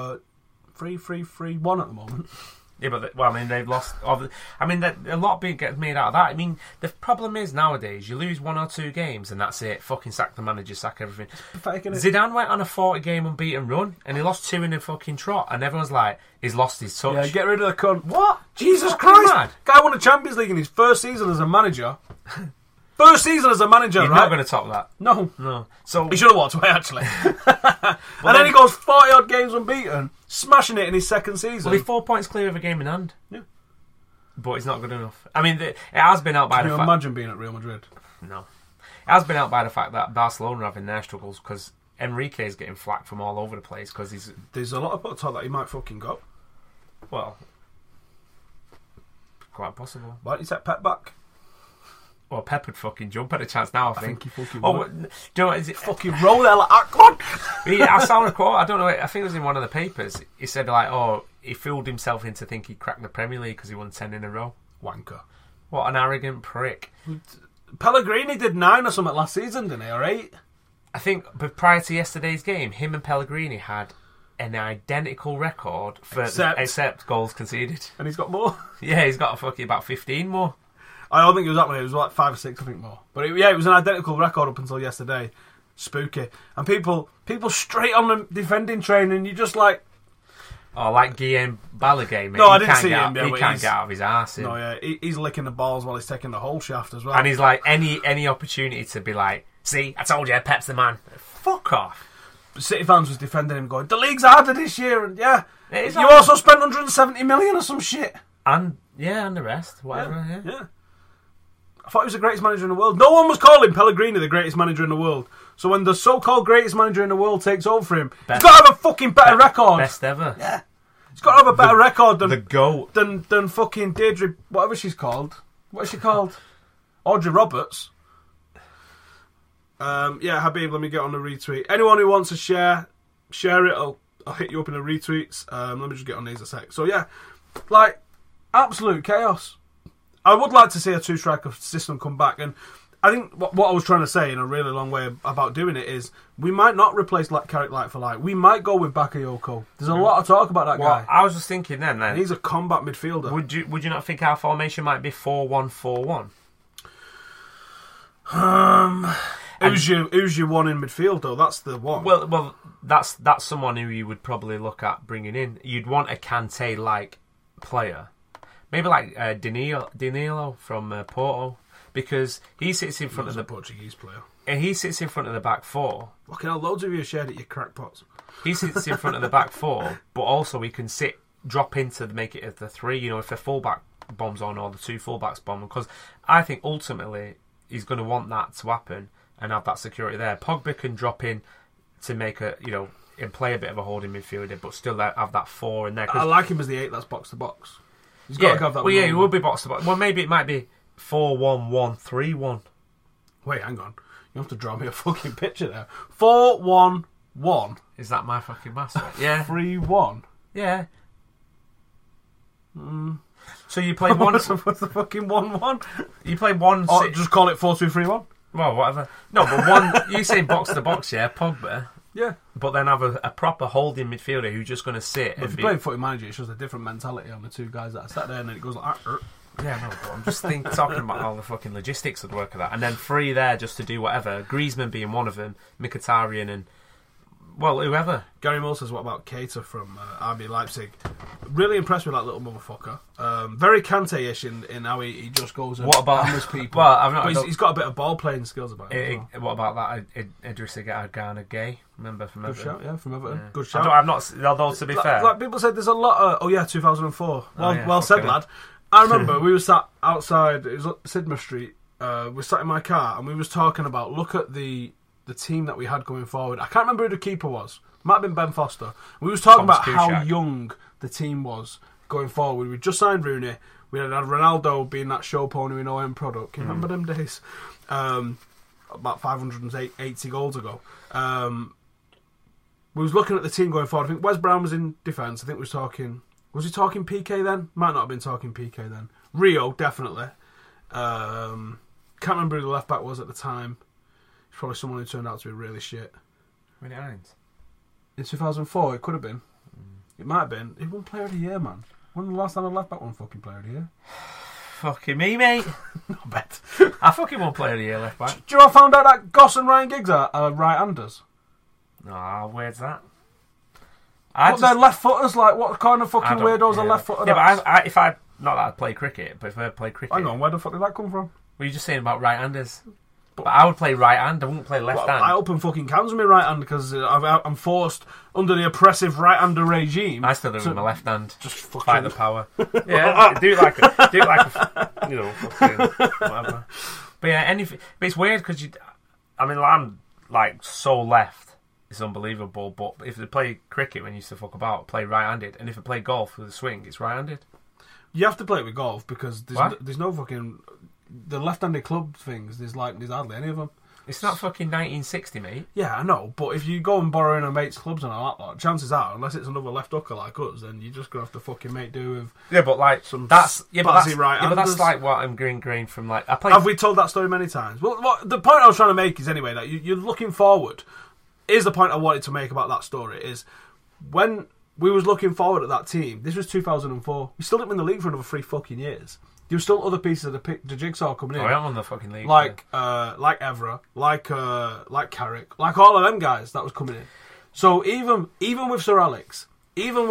at the moment. Yeah, but they've lost. A lot gets made out of that. I mean, the problem is nowadays you lose 1 or 2 games and that's it. Fucking sack the manager, sack everything. Pathetic, Zidane went on a 40-game unbeaten run and he lost 2 in a fucking trot, and everyone's like, he's lost his touch. Yeah, get rid of the cunt. What? Jesus Christ! Mad. Guy won the Champions League in his first season as a manager. First season as a manager, He's right? not going to top that. No. So he should have walked away, actually. And then he goes 40-odd games unbeaten, smashing it in his second season. Well, he's 4 points clear of a game in hand. Yeah. But he's not good enough. I mean, it has been out by the fact... Can you imagine being at Real Madrid? No. It has been out by the fact that Barcelona are having their struggles, because Enrique is getting flack from all over the place, because he's... There's a lot of talk that he might fucking go. Well, quite possible. Why don't you take Pep back? Well, Pep would fucking jump at a chance now, I think. He fucking would. Do you know, is it fucking roll there like that? Come on! I saw a quote, I don't know, I think it was in one of the papers. He said, he fooled himself into thinking he'd crack the Premier League because he won 10 in a row. Wanker. What an arrogant prick. Pellegrini did 9 or something last season, didn't he? Or 8? I think, but prior to yesterday's game, him and Pellegrini had an identical record for except goals conceded. And he's got more? Yeah, he's got about 15 more. I don't think it was that many. It was like 5 or 6, I think, more. But it was an identical record up until yesterday. Spooky. And people straight on the defending train, and you're just like, Or like Guillaume Balaguer, mate. No, I didn't see him. He can't get out of his arse. No, yeah, he's licking the balls while he's taking the whole shaft as well. And he's like, any opportunity to be like, see, I told you, Pep's the man. Fuck off. City fans was defending him, going, the league's harder this year, and yeah, It is you also spent 170 million or some shit. And the rest, whatever. Yeah. I thought he was the greatest manager in the world. No one was calling Pellegrini the greatest manager in the world. So when the so-called greatest manager in the world takes over for him, he's got to have a fucking better record. Best ever. Yeah. He's got to have a better record than the GOAT. Than fucking Deirdre, whatever she's called. What is she called? Audrey Roberts. Habib, let me get on the retweet. Anyone who wants to share it. I'll hit you up in the retweets. Let me just get on these a sec. So yeah, like absolute chaos. I would like to see a two-striker system come back, and I think what I was trying to say in a really long way about doing it is we might not replace Carrick like for like. We might go with Bakayoko. There's a lot of talk about that guy. I was just thinking then. And he's a combat midfielder. Would you not think our formation might be 4-1-4-1? Who's your one in midfield though? That's the one. Well, that's someone who you would probably look at bringing in. You'd want a Kante-like player, maybe like Danilo from Porto, because he sits in front of the Portuguese player, and he sits in front of the back four. Fucking hell, loads of you shared at your crackpots. He sits in front of the back four, but also he can drop into make it as the three. You know, if the fullback bombs on or the two fullbacks bomb, because I think ultimately he's going to want that to happen and have that security there. Pogba can drop in to make and play a bit of a holding midfielder, but still have that four in there. I like him as the 8 that's box to box. He's got to have that. Well, yeah, he will be box to box. Well, maybe it might be 4-1-1-3-1. Wait, hang on. You have to draw me a fucking picture there. 4-1-1. Is that my fucking master? Yeah. 3-1. Yeah. So you play one. What's the fucking 1-1? You play one. Just call it 4-2-3-1. Well, whatever. No, but one. You say box to box, yeah, Pogba. Yeah. But then have a proper holding midfielder who's just going to sit. If you play Footy Manager, it shows a different mentality on the two guys that are sat there, and then it goes like. Yeah, no, but I'm just talking about all the fucking logistics of the work of that, and then 3 there just to do whatever. Griezmann being one of them, Mkhitaryan and whoever. Gary Mull says, what about Keita from RB Leipzig? Really impressed with that little motherfucker. Very Kante-ish in how he just goes and hammers people. Well, he's got a bit of ball playing skills about him. What about that Idrissa Gana Gay? Remember from Everton? Good shout, yeah, from Everton. Yeah. Good shout. I'm not. Although to be fair, like people said, there's a lot of 2004. Well said, lad. I remember we were sat outside. It was Sidmouth Street. We sat in my car and we was talking about look at the team that we had going forward. I can't remember who the keeper was. Might have been Ben Foster. We was talking about how young the team was going forward. We just signed Rooney. We had Ronaldo being that show pony with no end product. Can you remember them days? About 580 goals ago. We was looking at the team going forward. I think Wes Brown was in defence. I think we was talking. Was he talking PK then? Might not have been talking PK then. Rio, definitely. Can't remember who the left back was at the time. It's probably someone who turned out to be really shit. Winnie Hines. In 2004, it could have been. It might have been. He won Player of the Year, man. When was the last time a left back won fucking Player of the Year? Fucking me, mate. I bet. I fucking won Player of the Year left back. Do you know I found out that Goss and Ryan Giggs are right-handers? No, where's that? They're left footers. Like, what kind of fucking weirdos are left footed? Yeah, but if I not that I play cricket, but if I play cricket, hang on, where the fuck did that come from? Were you just saying about right-handers? But I would play right hand. I wouldn't play left hand. I open fucking cans with my right hand because I'm forced under the oppressive right-hander regime. I still do it with my left hand. Just fucking fight the power. Yeah, do it like fucking whatever. But yeah, anything. But it's weird because I'm like so left. It's unbelievable. But if they play cricket when you used to fuck about, play right-handed, and if they play golf with a swing, it's right-handed. You have to play it with golf because there's no fucking. The left-handed club things, there's hardly any of them. It's not fucking 1960, mate. Yeah, I know, but if you go and borrow in a mate's clubs and all that lot, chances are, unless it's another left hooker like us, then you're just going to have to fucking make do with. Yeah, but like some that's right. But that's like what I'm green from. Like have we told that story many times? Well, the point I was trying to make is anyway that you're looking forward. Is the point I wanted to make about that story is when we was looking forward at that team. This was 2004. We still didn't win the league for another 3 fucking years. There were still other pieces of the jigsaw coming in. I am on the fucking league. Like Evra, like Carrick, like all of them guys that was coming in. So even with Sir Alex, even with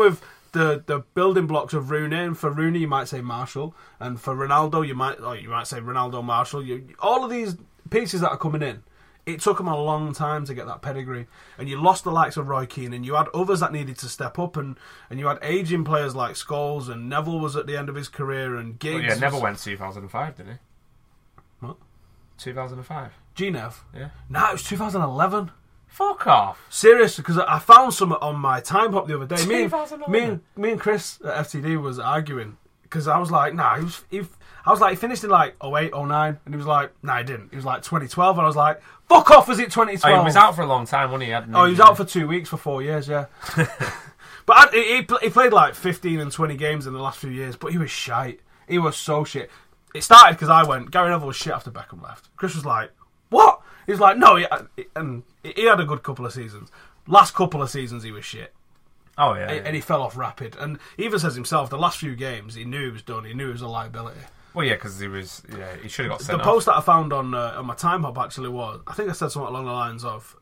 the building blocks of Rooney, and for Rooney you might say Marshall, and for Ronaldo you might say Ronaldo, Marshall. All of these pieces that are coming in, it took them a long time to get that pedigree, and you lost the likes of Roy Keane, and you had others that needed to step up, and you had aging players like Scholes, and Neville was at the end of his career, and Giggs. Well, Neville went 2005, didn't he? What? 2005. G-Nev? Yeah. No, it was 2011. Fuck off. Seriously, because I found some on my time hop the other day. 2011. Me and Chris at FTD was arguing because I was like, nah, I was like, he finished in like 08, 09, and he was like, nah, he didn't. He was like 2012, and I was like, fuck off, was it 2012? Oh, he was out for a long time, wasn't he? He was out for 2 weeks for 4 years, yeah. But he played like 15 and 20 games in the last few years, but he was shite. He was so shit. It started because I went, Gary Neville was shit after Beckham left. Chris was like, what? He was like, no, and he had a good couple of seasons. Last couple of seasons, he was shit. Oh, yeah. And he fell off rapid. And he even says himself, the last few games, he knew he was done. He knew he was a liability. Well, yeah, because he should have got sent off. The post that I found on my time hop actually was, I think I said something along the lines of,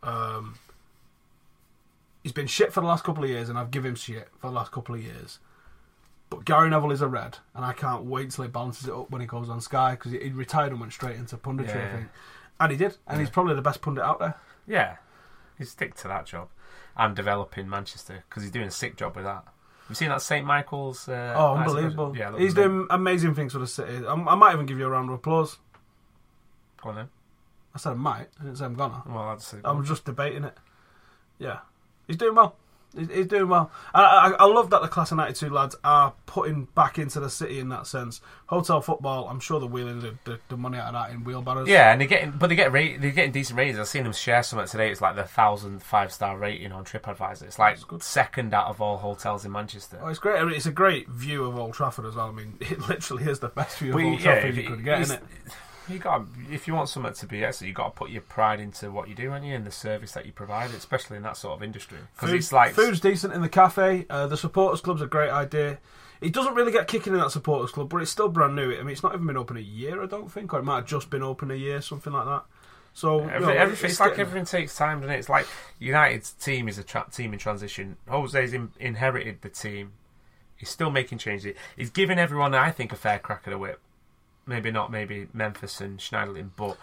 he's been shit for the last couple of years, and I've given him shit for the last couple of years. But Gary Neville is a red, and I can't wait till he balances it up when he goes on Sky, because he retired and went straight into punditry, I think. And he did, and he's probably the best pundit out there. Yeah, he's stick to that job. And developing Manchester, because he's doing a sick job with that. Have you seen that St. Michael's? Unbelievable. Yeah, he's doing amazing things for the city. I might even give you a round of applause. Go on then. I said I might, I didn't say I'm gonna. Well, I'm just debating it. Yeah, he's doing well. He's doing well. I love that the class of '92 lads are putting back into the city in that sense. Hotel football, I'm sure they're wheeling the money out of that in wheelbarrows. Yeah, and they're getting decent ratings. I've seen them share something today. It's like the 1,000 5-star rating on TripAdvisor. It's like second out of all hotels in Manchester. Oh, it's great. I mean, it's a great view of Old Trafford as well. I mean, it literally is the best view of Old Trafford you could get, isn't it? If you want something to be excellent, you've got to put your pride into what you do, haven't you, and the service that you provide, especially in that sort of industry. Because it's like food's decent in the cafe. The supporters club's a great idea. It doesn't really get kicking in that supporters club, but it's still brand new. I mean, it's not even been open a year, I don't think, or it might have just been open a year, something like that. So everything takes time, doesn't it? It's like United's team is a team in transition. Jose's inherited the team. He's still making changes. He's giving everyone, I think, a fair crack at the whip. Maybe not, maybe Memphis and Schneiderlin, but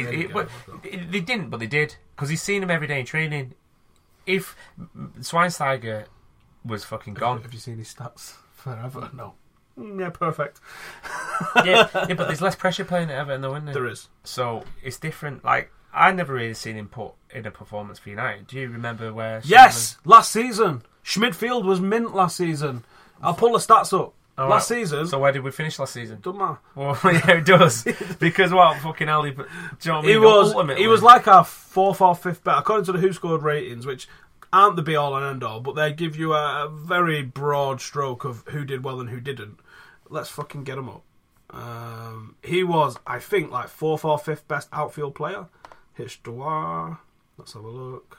they didn't, but they did, because he's seen him every day in training. If Schweinsteiger was fucking gone... Have you seen his stats forever? No. Yeah, perfect. yeah, but there's less pressure playing at Everton, though, isn't there? There is. So it's different. Like, I never really seen him put in a performance for United. Do you remember where... Yes, last season. Schmidfield was mint last season. I'll pull the stats up. Last season. So where did we finish last season? Doesn't matter. Well, yeah, it does. Because what fucking hell? Do you know what I mean? He was like our 4th or 5th bet according to the Who Scored ratings, which aren't the be all and end all, but they give you a very broad stroke of who did well and who didn't. Let's fucking get him up. He was, I think, like 4th or 5th best outfield player. Histoire. Let's have a look.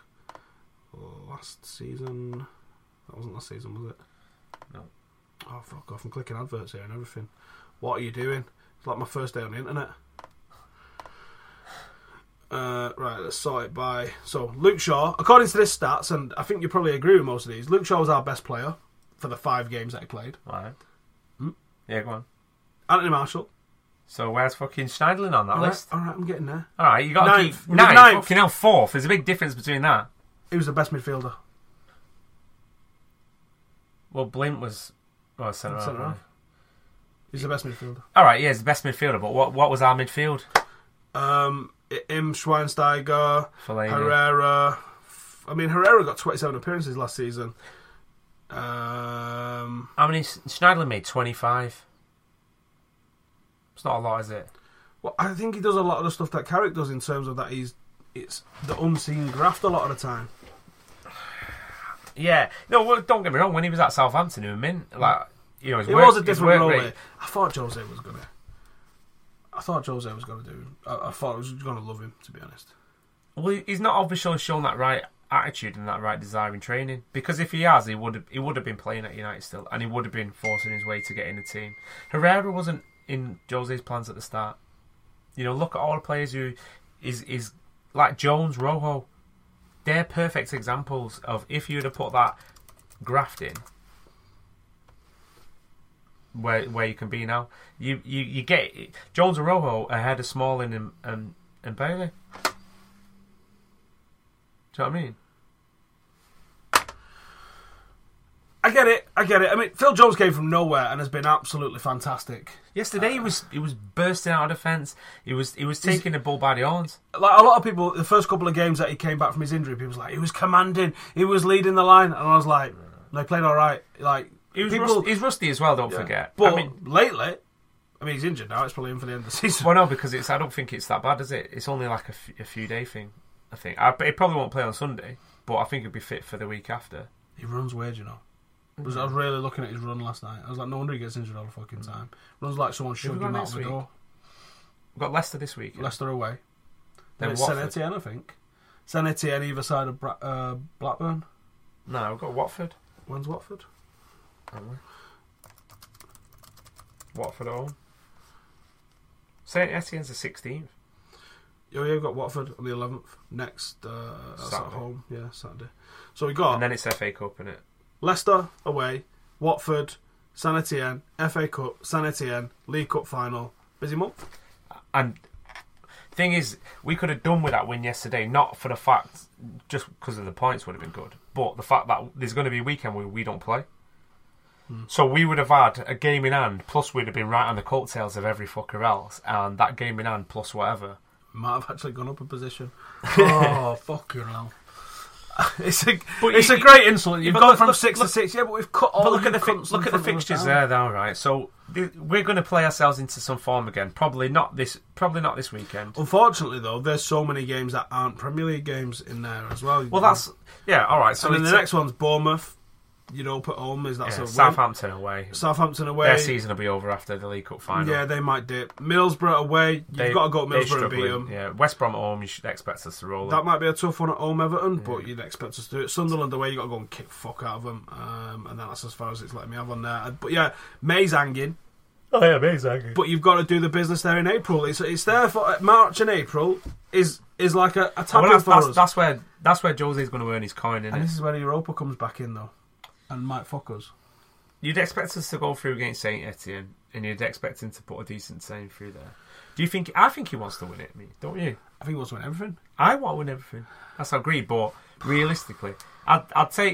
Last season. That wasn't last season, was it? No. Oh, fuck off. I'm clicking adverts here and everything. What are you doing? It's like my first day on the internet. Right, let's sort it by... So, Luke Shaw, according to this stats, and I think you probably agree with most of these, Luke Shaw was our best player for the 5 games that he played. Right. Yeah, go on. Anthony Marshall. So where's fucking Schneiderlin on that list? Alright, I'm getting there. Alright, you got to keep... Ninth. Fucking hell, 4th. There's a big difference between that. He was the best midfielder. Well, Blint was... Well, centre-half. He's the best midfielder. Alright, yeah, he's the best midfielder, but what was our midfield? Schweinsteiger, Fellaini. Herrera. I mean, Herrera got 27 appearances last season. How many? Schneiderlin made 25. It's not a lot, is it? Well, I think he does a lot of the stuff that Carrick does in terms of that it's the unseen graft a lot of the time. Yeah. No, well, don't get me wrong. When he was at Southampton, he was mint. Like, you know, it was a different role. I thought Jose was gonna. I thought he was going to love him, to be honest. Well, he's not obviously shown that right attitude and that right desire in training. Because if he has, he would have been playing at United still, and he would have been forcing his way to get in the team. Herrera wasn't in Jose's plans at the start. You know, look at all the players who is like Jones, Rojo. They're perfect examples of if you'd have put that graft in, where you can be now. You get Jones and Rojo ahead of Smalling and Bailey. Do you know what I mean? I get it. I mean, Phil Jones came from nowhere and has been absolutely fantastic. Yesterday he was bursting out of defence. He was taking the bull by the horns. Like a lot of people, the first couple of games that he came back from his injury, people was like, he was commanding, he was leading the line, and I was like, no, he played all right. Like he's rusty as well. Don't forget. But I mean, lately, he's injured now. It's probably in for the end of the season. Well, no, because I don't think it's that bad, is it? It's only like a few day thing. I think he probably won't play on Sunday, but I think he'll be fit for the week after. He runs weird, you know. I was really looking at his run last night. I was like, no wonder he gets injured all the fucking time. Runs like someone shoved him out of the door. We've got Leicester this week. Leicester away. Then it's Saint Etienne, I think. Saint Etienne either side of Blackburn. No, we've got Watford. When's Watford? Haven't we? Watford at home. Saint Etienne's the 16th. Oh yeah, we've got Watford on the 11th. Next, that's at home. Yeah, Saturday. So we got... And then it's FA Cup, innit? Leicester away, Watford, Saint Etienne, FA Cup, Saint Etienne, League Cup final. Busy month. And thing is, we could have done with that win yesterday, not for the fact, just because of the points would have been good, but the fact that there's going to be a weekend where we don't play. So we would have had a game in hand, plus we'd have been right on the coattails of every fucker else, and that game in hand plus whatever. Might have actually gone up a position. Oh, fuck you now. It's a great insult. You've gone from 6 to 6. Yeah, but we've cut all. But look at the fixtures there, though, right? So we're going to play ourselves into some form again. Probably not this weekend. Unfortunately, though, there's so many games that aren't Premier League games in there as well. Well, that's all right. So and then the next one's Bournemouth. You know, at home is that's a Southampton away. Southampton away. Their season will be over after the League Cup final. Yeah, they might dip. Middlesbrough away. You've got to go to Middlesbrough and beat them. Yeah, West Brom at home. You should expect us to roll. That might be a tough one at home, Everton, but you'd expect us to do it. Sunderland away. You got to go and kick the fuck out of them, and then that's as far as it's letting me have on there. But yeah, May's hanging. Oh yeah, May's hanging. But you've got to do the business there in April. It's there for March and April is like a tapping for us. That's where Jose's going to earn his coin, isn't it? And this is where Europa comes back in though. And might fuck us. You'd expect us to go through against Saint Etienne, and you'd expect him to put a decent save through there. Do you think? I think he wants to win it, don't you? I think he wants to win everything. I want to win everything. That's agreed, but realistically, I'd take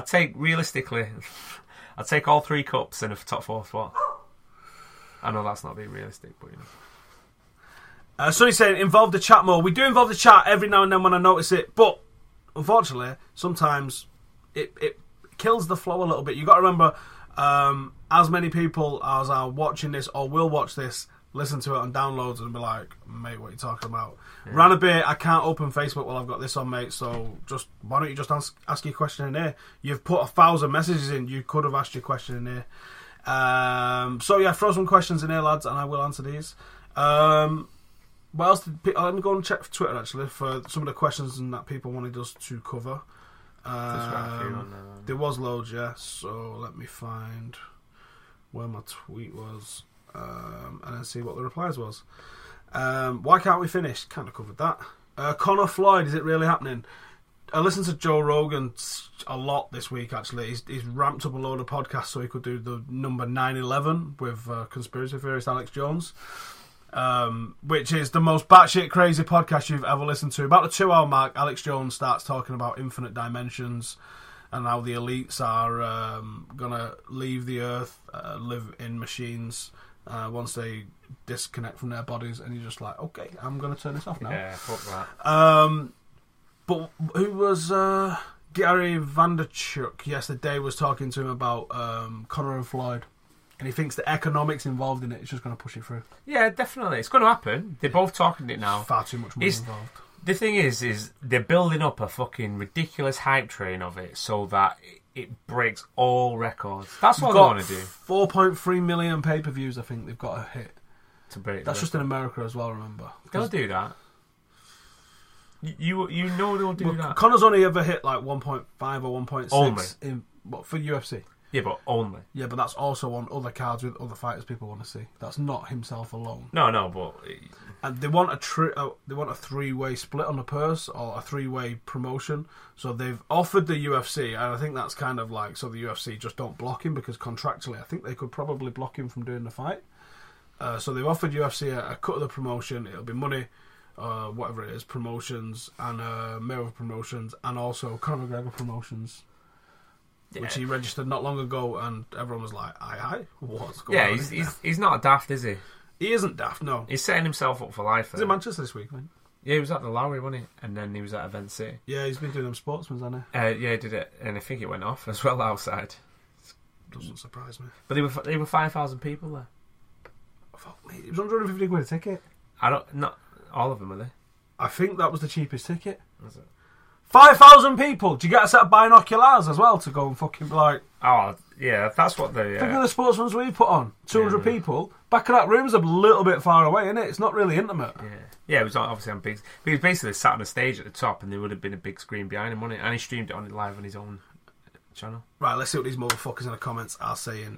all 3 cups in a top 4 spot. I know that's not being realistic, but you know. Sonny's saying involve the chat more. We do involve the chat every now and then when I notice it, but unfortunately, sometimes it kills the flow a little bit. You've got to remember, as many people as are watching this or will watch this, listen to it on downloads and be like, mate, what are you talking about? Yeah. Ran a bit, I can't open Facebook while I've got this on, mate, so why don't you just ask your question in here? You've put 1,000 messages in, you could have asked your question in here. So yeah, throw some questions in here, lads, and I will answer these. What else let me go and check for Twitter, actually, for some of the questions that people wanted us to cover. There was loads, yeah. So let me find where my tweet was, and then see what the replies was. Why can't we finish? Kind of covered that. Conor Floyd, is it really happening? I listened to Joe Rogan a lot this week. Actually, he's ramped up a load of podcasts so he could do the number 911 with conspiracy theorist Alex Jones. Which is the most batshit crazy podcast you've ever listened to. About the 2-hour mark, Alex Jones starts talking about infinite dimensions and how the elites are gonna leave the Earth, live in machines once they disconnect from their bodies, and you're just like, okay, I'm gonna turn this off now. Yeah, fuck that. But who was Gary Vanderchuk yesterday was talking to him about Conor and Floyd. And he thinks the economics involved in it is just going to push it through. Yeah, definitely. It's going to happen. They're both talking it now. Far too much money involved. The thing is they're building up a fucking ridiculous hype train of it so that it breaks all records. That's what they want to do. 4.3 million pay-per-views, I think, they've got to hit. To break That's just in America as well, remember. They'll do that. You know they'll do that. Connor's only ever hit like 1.5 or 1.6 for UFC. Yeah, but only. Yeah, but that's also on other cards with other fighters people want to see. That's not himself alone. No, but And they want a three-way split on the purse or a three-way promotion. So they've offered the UFC, and I think that's kind of like so the UFC just don't block him because contractually, I think they could probably block him from doing the fight. So they've offered UFC a cut of the promotion. It'll be money, whatever it is, promotions and Mayweather promotions, and also Conor McGregor promotions. Yeah. Which he registered not long ago, and everyone was like, aye, what's going on? Yeah, he's not daft, is he? He isn't daft, no. He's setting himself up for life. He's in Manchester this week, man. Yeah, he was at the Lowry, wasn't he? And then he was at Event City. Yeah, he's been doing them sportsmen, hasn't he? Yeah, he did it, and I think it went off as well outside. Doesn't surprise me. But there were 5,000 people there. Fuck me, it was 150 quid a ticket. Not all of them, were they? I think that was the cheapest ticket. Was it? 5,000 people! Do you get a set of binoculars as well to go and fucking like... Oh, yeah, that's what the... Think of the sportsmans we put on. 200 people. Back of that room's a little bit far away, isn't it? It's not really intimate. Yeah, it was obviously on big... He was basically sat on a stage at the top and there would have been a big screen behind him, wouldn't it? And he streamed it on live on his own channel. Right, let's see what these motherfuckers in the comments are saying.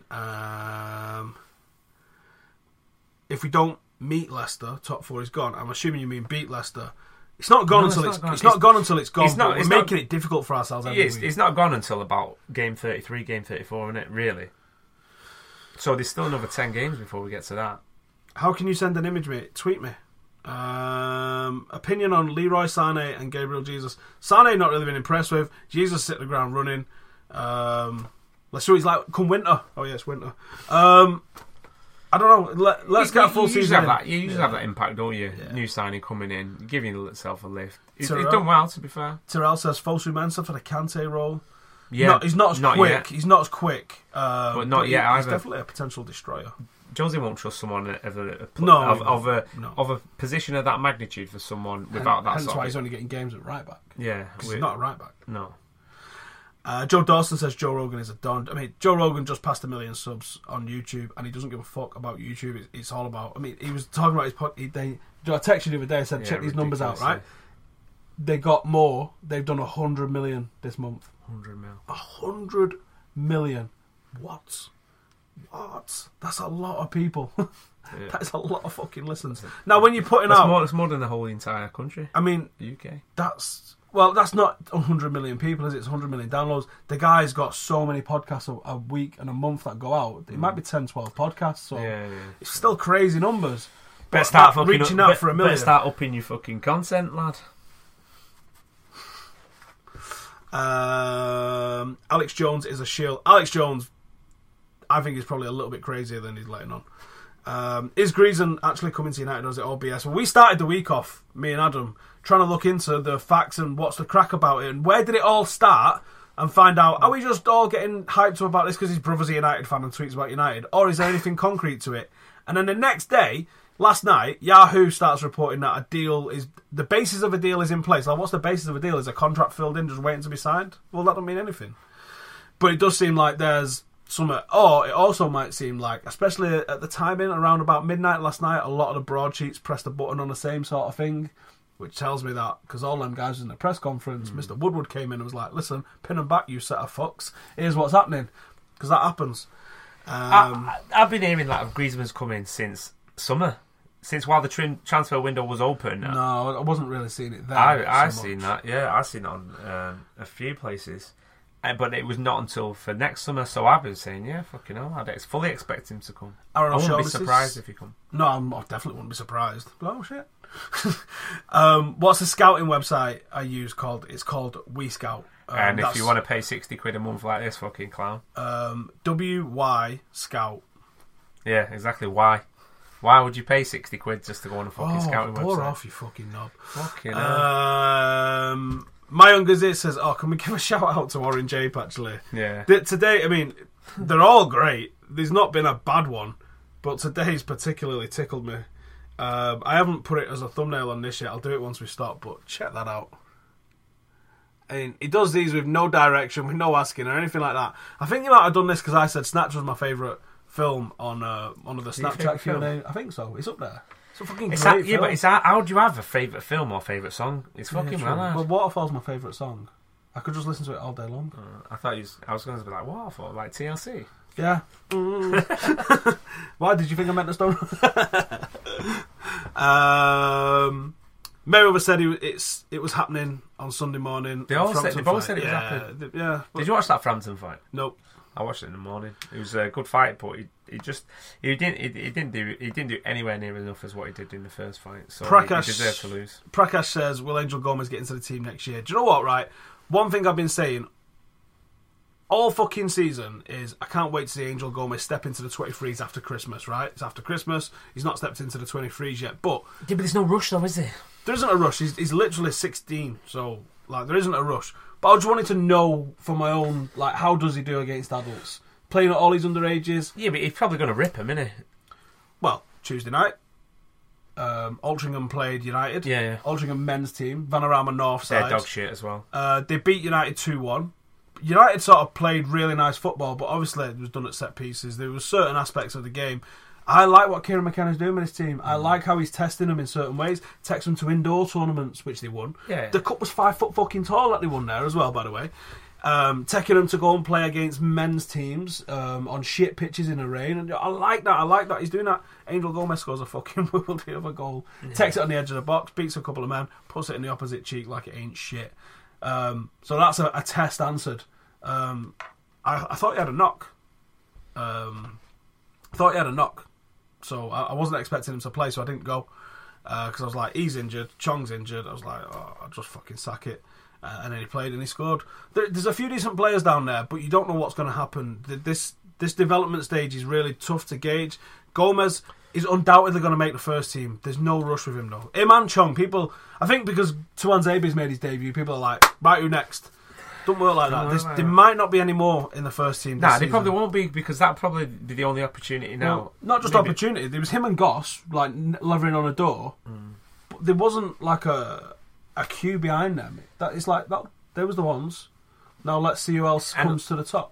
If we don't meet Leicester, top four is gone. I'm assuming you mean beat Leicester. It's not gone until it's gone until it's gone. We're making it difficult for ourselves. It's not gone until about game 33, game 34, isn't it? Really. So there's still another 10 games before we get to that. How can you send an image, mate? Tweet me. Opinion on Leroy Sané and Gabriel Jesus. Sané not really been impressed with. Jesus hit the ground running. Let's see what he's like come winter. Oh yeah, it's winter. I don't know. Let's get a full season. You usually have that impact, don't you? Yeah. New signing coming in, giving yourself a lift. He's done well, to be fair. Terrell says Fosu Mensah for the Kante role. Yeah, he's not as quick. Yet. He's not as quick, but not yet either. He's definitely a potential destroyer. Josie won't trust someone of a position of that magnitude for someone without that. Hence why he's only getting games at right back. Yeah, because he's not a right back. No. Joe Dawson says Joe Rogan is a don. I mean, Joe Rogan just passed 1 million subs on YouTube, and he doesn't give a fuck about YouTube. It's all about. I mean, he was talking about his podcast. I texted you the other day. I said, check these numbers out. Right? They got more. They've done 100 million this month. 100 mil. 100 million. What? That's a lot of people. Yeah. That is a lot of fucking listens. Now, when you're putting out, it's more than the whole entire country. I mean, UK. That's not 100 million people, is it? It's 100 million downloads. The guy's got so many podcasts a week and a month that go out. It might be 10, 12 podcasts. So it's still crazy numbers. Better start reaching out for 1 million. Better start upping your fucking content, lad. Alex Jones is a shield. Alex Jones, I think, is probably a little bit crazier than he's letting on. Is Greason actually coming to United, or is it all BS? Well, we started the week off, me and Adam, trying to look into the facts and what's the crack about it and where did it all start, and find out, are we just all getting hyped up about this because his brother's a United fan and tweets about United, or is there anything concrete to it? And then the next day, last night, Yahoo starts reporting that a deal is... The basis of a deal is in place. Like, what's the basis of a deal? Is a contract filled in, just waiting to be signed? Well, that doesn't mean anything. But it does seem like there's some... Or it also might seem like, especially at the timing, around about midnight last night, a lot of the broadsheets pressed a button on the same sort of thing, which tells me that, because all them guys was in the press conference, Mr. Woodward came in and was like, listen, pin them back, you set of fucks. Here's what's happening. Because that happens. I've been hearing that Griezmann's coming since summer. Since while the transfer window was open. No, I wasn't really seeing it there. I've seen that, yeah. I've seen it on a few places. But it was not until for next summer, so I've been saying, yeah, fucking hell, I'd fully expect him to come. I wouldn't be surprised if he come. No, I definitely wouldn't be surprised. But, oh, shit. What's the scouting website I use called? It's called WeScout. And if you want to pay 60 quid a month like this fucking clown. WY Scout. Yeah, exactly. Why? Why would you pay 60 quid just to go on a fucking scouting website? Pour off, you fucking knob. Fucking hell. My Young Gazette says, can we give a shout out to Orange Ape, actually? Yeah. Today, I mean, they're all great. There's not been a bad one, but today's particularly tickled me. I haven't put it as a thumbnail on this yet. I'll do it once we stop, but check that out. I mean, he does these with no direction, with no asking or anything like that. I think he might have done this because I said Snatch was my favourite film on one of the Snapchat Q&A. I think so. It's up there. It's a fucking great film. Yeah, but how do you have a favourite film or favourite song? It's fucking well. Well, Waterfall's my favourite song. I could just listen to it all day long. I was going to be like, what? I thought like TLC. Yeah. Why did you think I meant the stone? Mayweather said it was happening on Sunday morning. They both said it was happening. Yeah. Did you watch that Frampton fight? Nope. I watched it in the morning. It was a good fight, but he didn't do anywhere near enough as what he did in the first fight. So he deserved to lose. Prakash says, "Will Angel Gomez get into the team next year?" Do you know what? Right, one thing I've been saying all fucking season is I can't wait to see Angel Gomez step into the 23s after Christmas. Right, it's after Christmas. He's not stepped into the 23s yet, but there's no rush though, is there? There isn't a rush. He's literally 16, so like there isn't a rush. But I just wanted to know for my own, like, how does he do against adults? Playing at all these underages. Yeah, but he's probably going to rip him, isn't he? Well, Tuesday night, Altrincham played United. Yeah. Altrincham men's team, Vanarama North side. They're dog shit as well. They beat United 2-1. United sort of played really nice football, but obviously it was done at set pieces. There were certain aspects of the game. I like what Kieran McKenna's doing with his team. I like how he's testing them in certain ways. Takes them to indoor tournaments, which they won. Yeah. The cup was 5 foot fucking tall that they won there as well, by the way. Taking them to go and play against men's teams on shit pitches in the rain. And I like that. He's doing that. Angel Gomez scores a fucking worldie of a goal. Yeah. Takes it on the edge of the box, beats a couple of men, puts it in the opposite cheek like it ain't shit. So that's a test answered. I thought he had a knock. So I wasn't expecting him to play, so I didn't go. Because I was like, he's injured, Chong's injured. I was like, I'll just fucking sack it. And then he played and he scored. There's a few decent players down there, but you don't know what's going to happen. This development stage is really tough to gauge. Gomez is undoubtedly going to make the first team. There's no rush with him, though. Him and Chong, I think because Tuan Zabi's made his debut, people are like, right, who next? Don't work like that. There might not be any more in the first team. Nah, they probably won't be, because that'll probably be the only opportunity now. Well, not just opportunity. There was him and Goss like levering on a door, but there wasn't like a queue behind them. It's like that. They was the ones. Now let's see who else comes to the top.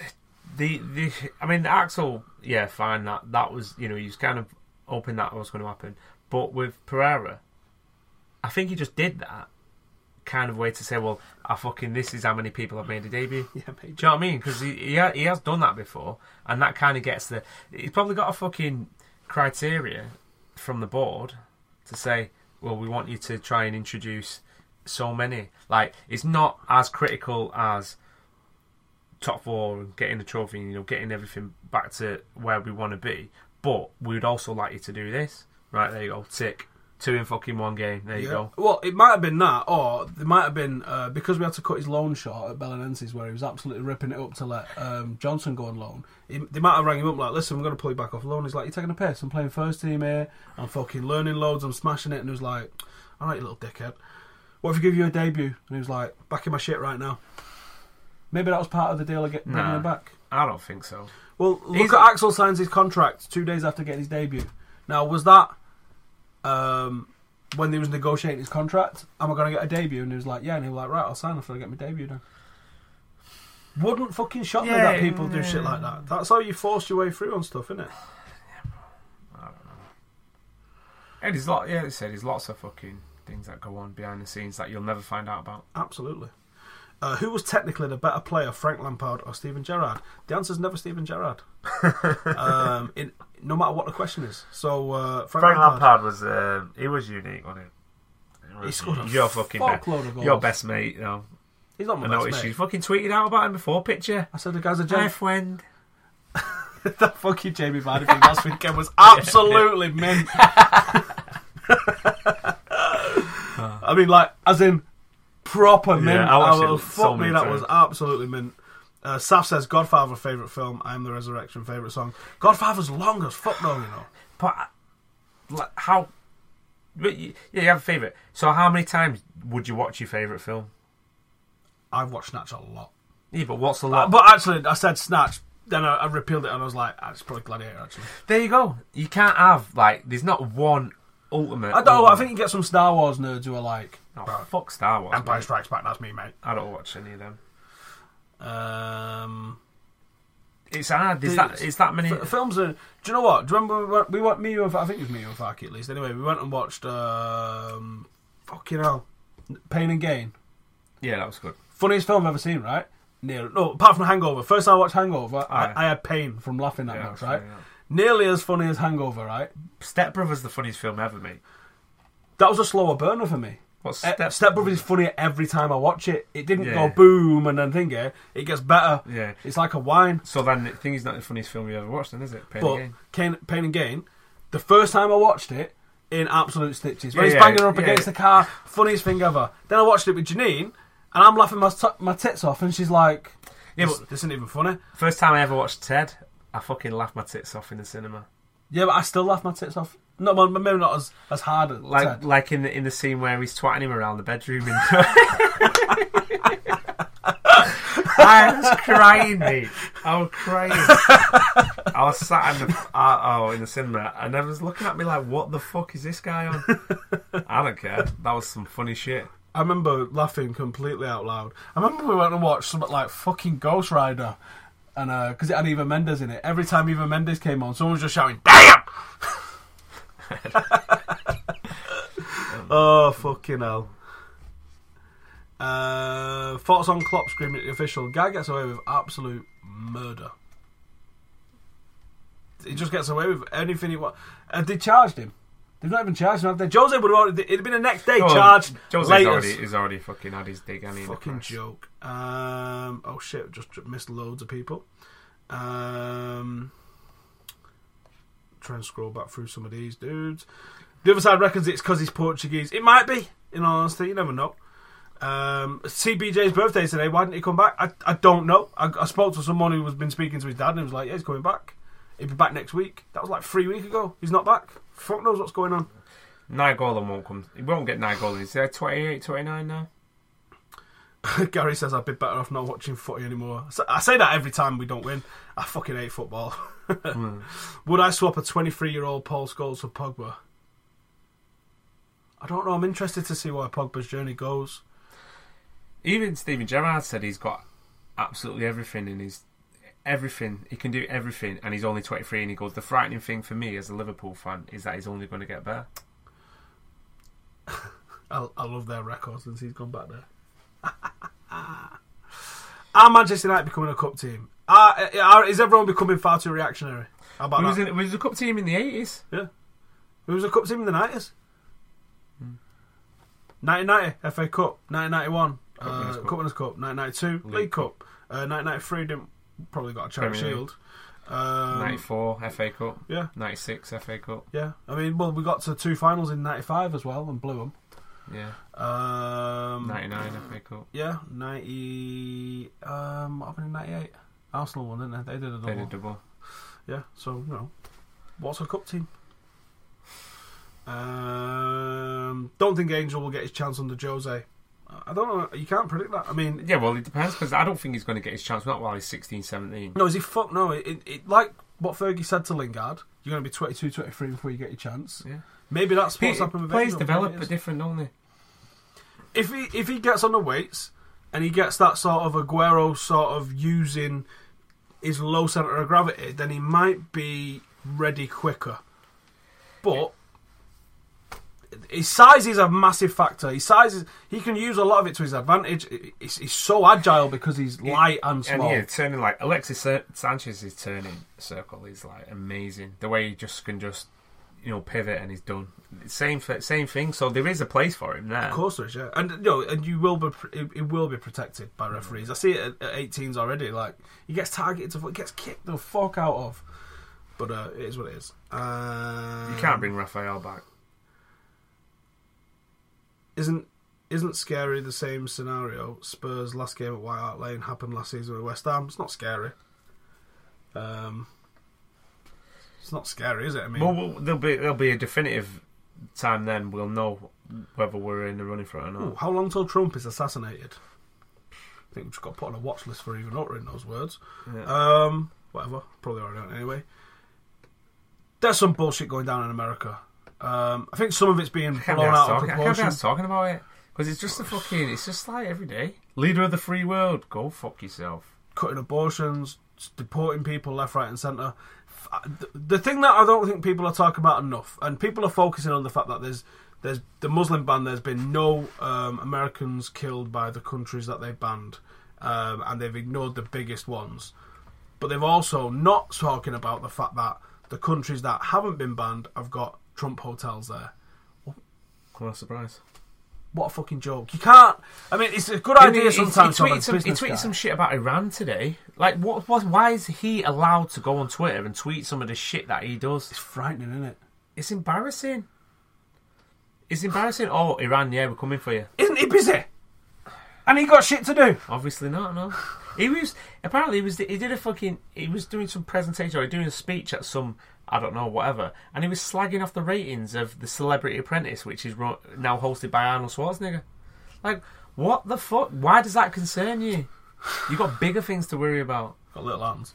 Axel, yeah, fine. That was, he was kind of hoping that was going to happen. But with Pereira, I think he just did that kind of way to say, well, this is how many people have made a debut. Yeah, maybe. Do you know what I mean? Because he has done that before, and that kind of gets he's probably got a fucking criteria from the board to say, well, we want you to try and introduce so many. Like, it's not as critical as top four and getting the trophy and, getting everything back to where we want to be, but we'd also like you to do this. Right, there you go, tick. 2 in fucking 1 game. There you go. Well, it might have been that, or it might have been because we had to cut his loan short at Belenenses, where he was absolutely ripping it up to let Johnson go on loan. They might have rang him up like, "Listen, we're going to pull you back off loan." He's like, "You're taking a piss. I'm playing first team here. I'm fucking learning loads. I'm smashing it." And he was like, "All right, you little dickhead. What if we give you a debut?" And he was like, "Back in my shit right now." Maybe that was part of the deal of bringing him back. I don't think so. Well, look at Axel signs his contract 2 days after getting his debut. Now, was that when he was negotiating his contract, am I going to get a debut? And he was like, yeah. And he was like, right, I'll sign after I get my debut done. Wouldn't fucking shock me that people do shit like that. That's how you force your way through on stuff, isn't it? I don't know. And there's lots of fucking things that go on behind the scenes that you'll never find out about. Absolutely. Who was technically the better player, Frank Lampard or Steven Gerrard? The answer's never Steven Gerrard. No matter what the question is. So Frank Lampard was he was unique, wasn't he? He scored a your fucking load of goals. Your best mate, He's not my best mate. You fucking tweeted out about him before picture. I said the guy's a Hi, friend. That fucking Jamie Vardy thing last weekend was absolutely mint. I mean, like, as in proper mint. That was absolutely mint. Saf says Godfather favourite film. I Am the Resurrection favourite song. Godfather's long as fuck though, But how? But you have a favourite. So how many times would you watch your favourite film? I've watched Snatch a lot. Yeah, but what's a lot? But actually, I said Snatch. Then I repealed it and I was like, it's probably Gladiator. Actually, there you go. You can't have there's not one ultimate. I think you get some Star Wars nerds who are like, fuck Star Wars. Empire Strikes Back. That's me, mate. I don't watch any of them. It's hard. Is that many films? Do you know what? Do you remember we went? Me and I think it was me and Farky at least. Anyway, we went and watched fucking hell, Pain and Gain. Yeah, that was good. Funniest film I've ever seen, right? No, apart from Hangover. First time I watched Hangover, I had pain from laughing that much, right? Yeah. Nearly as funny as Hangover, right? Step Brothers, the funniest film ever, mate. That was a slower burner for me. What's Step Brothers is funnier every time I watch it. It didn't go boom and then thingy. It gets better. Yeah. It's like a wine. So then, the thing is not the funniest film you ever watched, then, is it? Pain Pain and Gain, the first time I watched it, in absolute stitches. When he's banging her up against the car, funniest thing ever. Then I watched it with Janine, and I'm laughing my tits off, and she's like, this isn't even funny. First time I ever watched Ted, I fucking laughed my tits off in the cinema. Yeah, but I still laugh my tits off. No, maybe not as hard as Ted. Like in the scene where he's twatting him around the bedroom. I was crying, mate. I was crying. I was sat in the cinema, and I was looking at me like, what the fuck is this guy on? I don't care. That was some funny shit. I remember laughing completely out loud. I remember we went and watched something like fucking Ghost Rider, and because it had Eva Mendes in it. Every time Eva Mendes came on, someone was just shouting, "Damn!" Oh, fucking hell. Thoughts on Klopp screaming at the official. Guy gets away with absolute murder. He just gets away with anything he wants. They charged him. They've not even charged him, have they? Jose would have already... It'd have been the next day charged. Jose's already fucking had his dig. Fucking joke. Oh shit, just missed loads of people. Try and scroll back through some of these dudes. The other side reckons it's because he's Portuguese. It might be, in all honesty. You never know. CBJ's birthday today. Why didn't he come back? I don't know. I spoke to someone who has been speaking to his dad, and he was like, yeah, he's coming back. He'll be back next week. That was like 3 weeks ago. He's not back. Fuck knows what's going on. Nainggolan won't come. He won't get Nainggolan. He's 28, 29 now. Gary says I'd be better off not watching footy anymore. I say that every time we don't win. I fucking hate football. Would I swap a 23-year-old Paul Scholes for Pogba? I don't know. I'm interested to see where Pogba's journey goes. Even Steven Gerrard said he's got absolutely everything in his... Everything. He can do everything, and he's only 23, and he goes, the frightening thing for me as a Liverpool fan is that he's only going to get better. I love their record since he's gone back there. Are Manchester United becoming a cup team? Is everyone becoming far too reactionary? How about that? It was a cup team in the 80s. Yeah. It was a cup team in the 90s. 1990, FA Cup. 1991, Cup Winners' Cup. 1992, League Cup. 1993, probably got a Charity Shield. 94, FA Cup. Yeah. 96, FA Cup. Yeah. I mean, well, we got to 2 finals in 95 as well and blew them. Yeah. 99 FA Cup. Yeah. 90. What happened in 98? Arsenal won, didn't they? They did a double. Yeah. So, what's a cup team? Don't think Angel will get his chance under Jose. I don't know. You can't predict that. I mean... Yeah, well, it depends, because I don't think he's going to get his chance, not while he's 16, 17. No, is he fuck? No, it like what Fergie said to Lingard, you're going to be 22, 23 before you get your chance. Yeah. Maybe that's what's happened with Players Angel. develop a different, don't they? If he gets on the weights, and he gets that sort of Aguero sort of using his low centre of gravity, then he might be ready quicker. But... his size is a massive factor. He can use a lot of it to his advantage. He's so agile because he's light and small. And turning like Alexis Sanchez's turning circle is like amazing. The way he can pivot and he's done. Same thing. So there is a place for him there. Of course there is, yeah. And it will be protected by referees. I see it at 18s already. Like he gets targeted, he gets kicked the fuck out of. But it is what it is. You can't bring Raphael back. Isn't scary the same scenario? Spurs' last game at White Hart Lane happened last season with West Ham. It's not scary. It's not scary, is it? I mean, well, there'll be a definitive time then. We'll know whether we're in the running for it or not. Ooh, how long till Trump is assassinated? I think we've just got put on a watch list for even uttering those words. Yeah. Whatever. Probably already done anyway. There's some bullshit going down in America. I think some of it's being blown out of proportion. I can't be talking about it because it's just it's just like every day. Leader of the free world, go fuck yourself. Cutting abortions, deporting people left, right, and centre. The thing that I don't think people are talking about enough, and people are focusing on the fact that there's the Muslim ban. There's been no Americans killed by the countries that they banned, and they've ignored the biggest ones. But they've also not talking about the fact that the countries that haven't been banned have got Trump hotels there. What a surprise. What a fucking joke. You can't... I mean, it's a good idea sometimes to have a business He tweeted guy. some shit about Iran today. Like, why is he allowed to go on Twitter and tweet some of the shit that he does? It's frightening, isn't it? It's embarrassing. It's embarrassing. Oh, Iran, yeah, we're coming for you. Isn't he busy? And he got shit to do. Obviously not, no. He was doing some presentation or doing a speech at some, I don't know, whatever, and he was slagging off the ratings of The Celebrity Apprentice, which is now hosted by Arnold Schwarzenegger. Like, what the fuck? Why does that concern you? You got bigger things to worry about. Got little hands.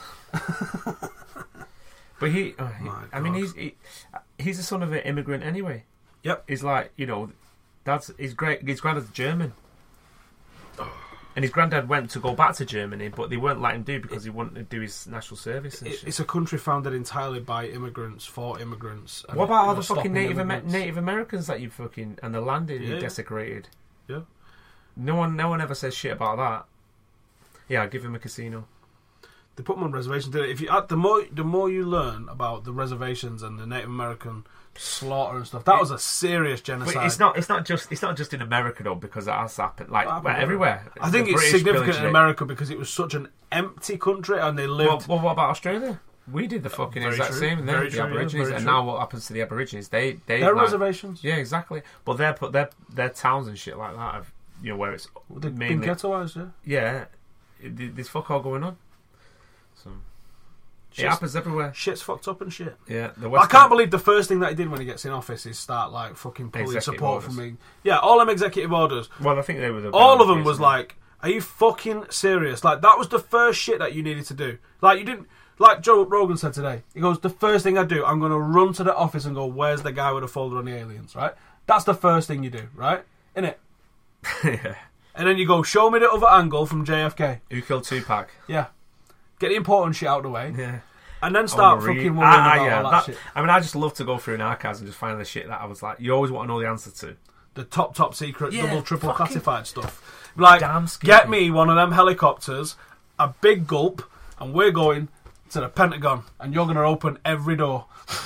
But My I mean, God. he's the son of an immigrant anyway. Yep. He's like, his granddad's German. And his granddad went to go back to Germany, but they wouldn't let him do because he wanted to do his national service and shit. It's a country founded entirely by immigrants, for immigrants. And, What about all the stopping fucking immigrants. Native Americans that you fucking... And the land you desecrated? Yeah. No one ever says shit about that. Yeah, I'll give him a casino. They put them on reservations. If you the more you learn about the reservations and the Native American slaughter and stuff, that was a serious genocide. But it's not just in America though, because it has happened everywhere. I think The it's British significant pillaged in it. America because it was such an empty country and they lived. Well, what about Australia? We did the fucking Very exact true. same, and Very the true, Aborigines, yeah, very and true. now what happens to the Aborigines? They're Their like, reservations. yeah, exactly. But their towns and shit like that have, where it's They've been mainly ghettoised, yeah. there's fuck all going on. So it Shit's- happens everywhere. Shit's fucked up and shit. Yeah, the I West can't believe the first thing that he did when he gets in office is start like fucking pulling Executive support orders. from me. Yeah, all them executive orders. Well, I think they were All of them was like, are you fucking serious? Like, that was the first shit that you needed to do. Like, you didn't... Like Joe Rogan said today, he goes, the first thing I do, I'm going to run to the office and go, where's the guy with a folder on the aliens, right? That's the first thing you do, right? Innit? yeah. And then you go, show me the other angle from JFK. Who killed Tupac? Yeah. Get the important shit out of the way. Yeah. And then start fucking worrying about all that shit. I mean, I just love to go through an archives and just find the shit that I was like, you always want to know the answer to. The top secret, Yeah, double, triple fucking classified stuff. Like, damn scary. get me one of them helicopters, a big gulp, and we're going to the Pentagon, and you're going to open every door.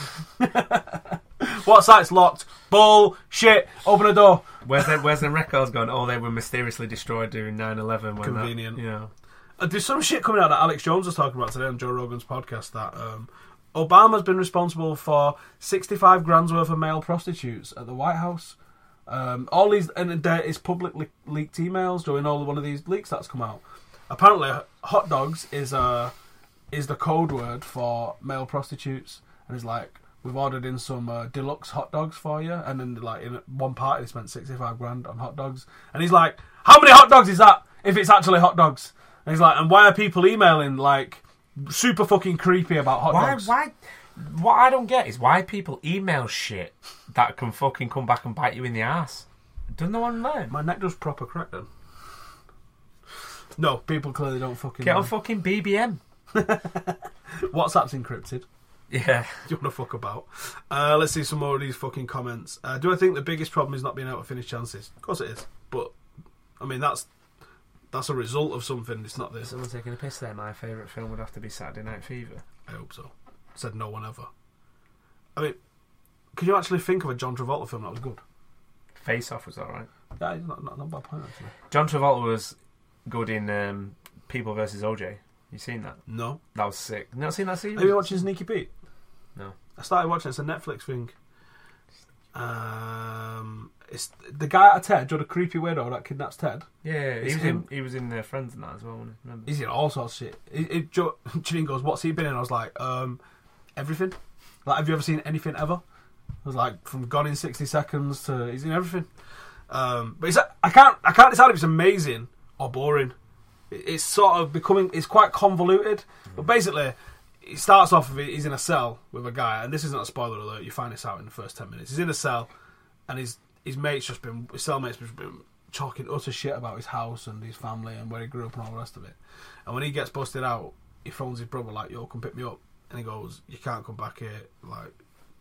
What site's locked? Bullshit. Open a door. Where's them records gone? Oh, they were mysteriously destroyed during 9/11. Convenient. Yeah. There's some shit coming out that Alex Jones was talking about today on Joe Rogan's podcast that Obama's been responsible for 65 grand's worth of male prostitutes at the White House. All these, and it's publicly leaked emails during one of these leaks that's come out. Apparently, hot dogs is the code word for male prostitutes, and it's like, we've ordered in some deluxe hot dogs for you, and then like in one party they spent 65 grand on hot dogs, and he's like, how many hot dogs is that if it's actually hot dogs? And he's like, and why are people emailing like super fucking creepy about hot dogs? Why? What I don't get is why people email shit that can fucking come back and bite you in the ass. Doesn't no one learn? My neck does proper crack then. No, people clearly don't fucking Get know. on fucking BBM. WhatsApp's encrypted. Yeah. You want to fuck about. Let's see some more of these fucking comments. Do I think the biggest problem is not being able to finish chances? Of course it is. But, I mean, that's a result of something. It's not this. Someone taking a piss there. My favourite film would have to be Saturday Night Fever. I hope so. Said no one ever. I mean, could you actually think of a John Travolta film that was good? Face Off was alright. Yeah, it's not a bad point, actually. John Travolta was good in People vs. OJ. You seen that? No. That was sick. You not seen that scene? Have you watching Sneaky Pete? No. I started watching it. It's a Netflix thing. It's the guy out of Ted, Joe, the creepy weirdo that kidnaps Ted. Yeah, It's him. he was in Friends and that as well, wasn't he? Remember? He's in all sorts of shit. Janine goes, what's he been in? I was like, everything. Like, have you ever seen anything ever? I was like, from Gone in 60 Seconds to he's in everything. But I can't decide if it's amazing or boring. It's sort of becoming, it's quite convoluted. But basically, it starts off with he's in a cell with a guy, and this isn't a spoiler alert. You find this out in the first 10 minutes. He's in a cell, and his cellmate's just been talking utter shit about his house and his family and where he grew up and all the rest of it. And when he gets busted out, he phones his brother like, "Yo, come pick me up." And he goes, "You can't come back here. Like,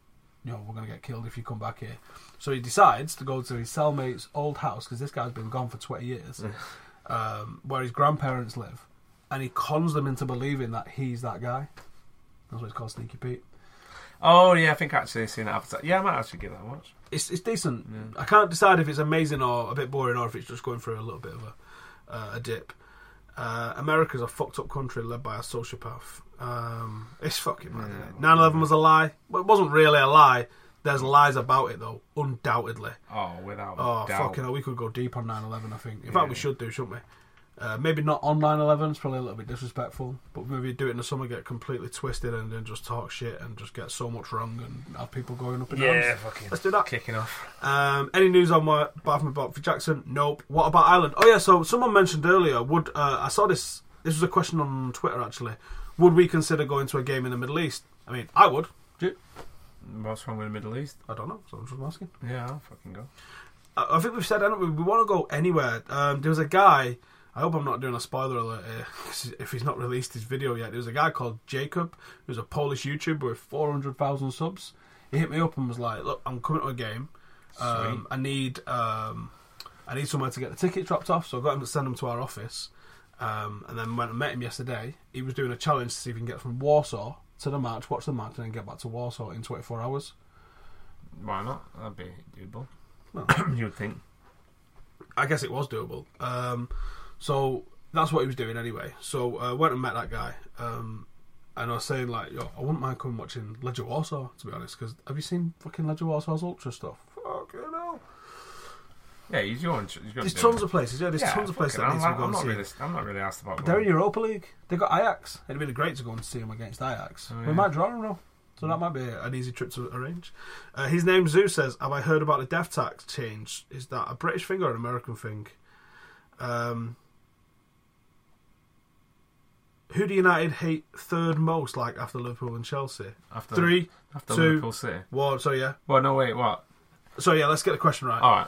we're going to get killed if you come back here. So he decides to go to his cellmate's old house, because this guy's been gone for 20 years, where his grandparents live, and he cons them into believing that he's that guy. That's what it's called, Sneaky Pete. Oh, yeah, I think actually I've seen that. Yeah, I might actually give that a watch. It's decent. Yeah. I can't decide if it's amazing or a bit boring, or if it's just going through a little bit of a dip. America's a fucked up country led by a sociopath. It's fucking mad, isn't it? 9/11 was a lie. Well, it wasn't really a lie. There's lies about it, though, undoubtedly. Oh, without doubt. Fucking hell, we could go deep on 9/11, I think. In fact, we should do, shouldn't we? Maybe not on 9/11, it's probably a little bit disrespectful, but maybe do it in the summer, get completely twisted and then just talk shit and just get so much wrong and have people going up and down. Yeah, fucking. Let's do that. Kicking off. Any news on Bartholomew Jackson? Nope. What about Ireland? Oh yeah, so someone mentioned earlier, I saw this was a question on Twitter actually, would we consider going to a game in the Middle East? I mean, I would. Do you? What's wrong with the Middle East? I don't know, so I'm just asking. Yeah, I'll fucking go. I think we've said, haven't we want to go anywhere. There was a guy, I hope I'm not doing a spoiler alert here, 'cause if he's not released his video yet. There was a guy called Jacob, who's a Polish YouTuber with 400,000 subs. He hit me up and was like, look, I'm coming to a game. I need somewhere to get the ticket dropped off, so I got him to send them to our office. And then when I met him yesterday, he was doing a challenge to see if he can get from Warsaw to the match, watch the match, and then get back to Warsaw in 24 hours. Why not? That'd be doable. Well, you would think. I guess it was doable. So that's what he was doing anyway. So I went and met that guy. And I was saying, like, yo, I wouldn't mind coming watching Legia Warsaw, to be honest, because have you seen fucking Legia Warsaw's Ultra stuff? Fucking hell. Yeah, there's tons of places. Yeah, there's tons of places that need to go and see. I'm not really asked about They're in Europa League. They got Ajax. It'd be great to go and see them against Ajax. Oh, yeah. We might draw them, though. So that might be an easy trip to arrange. His name Zeus says, have I heard about the death tax change? Is that a British thing or an American thing? Who do United hate third most, like after Liverpool and Chelsea? After 3, 2, Liverpool City. 1. So yeah. Well, no, wait, what? So yeah, let's get the question right. All right.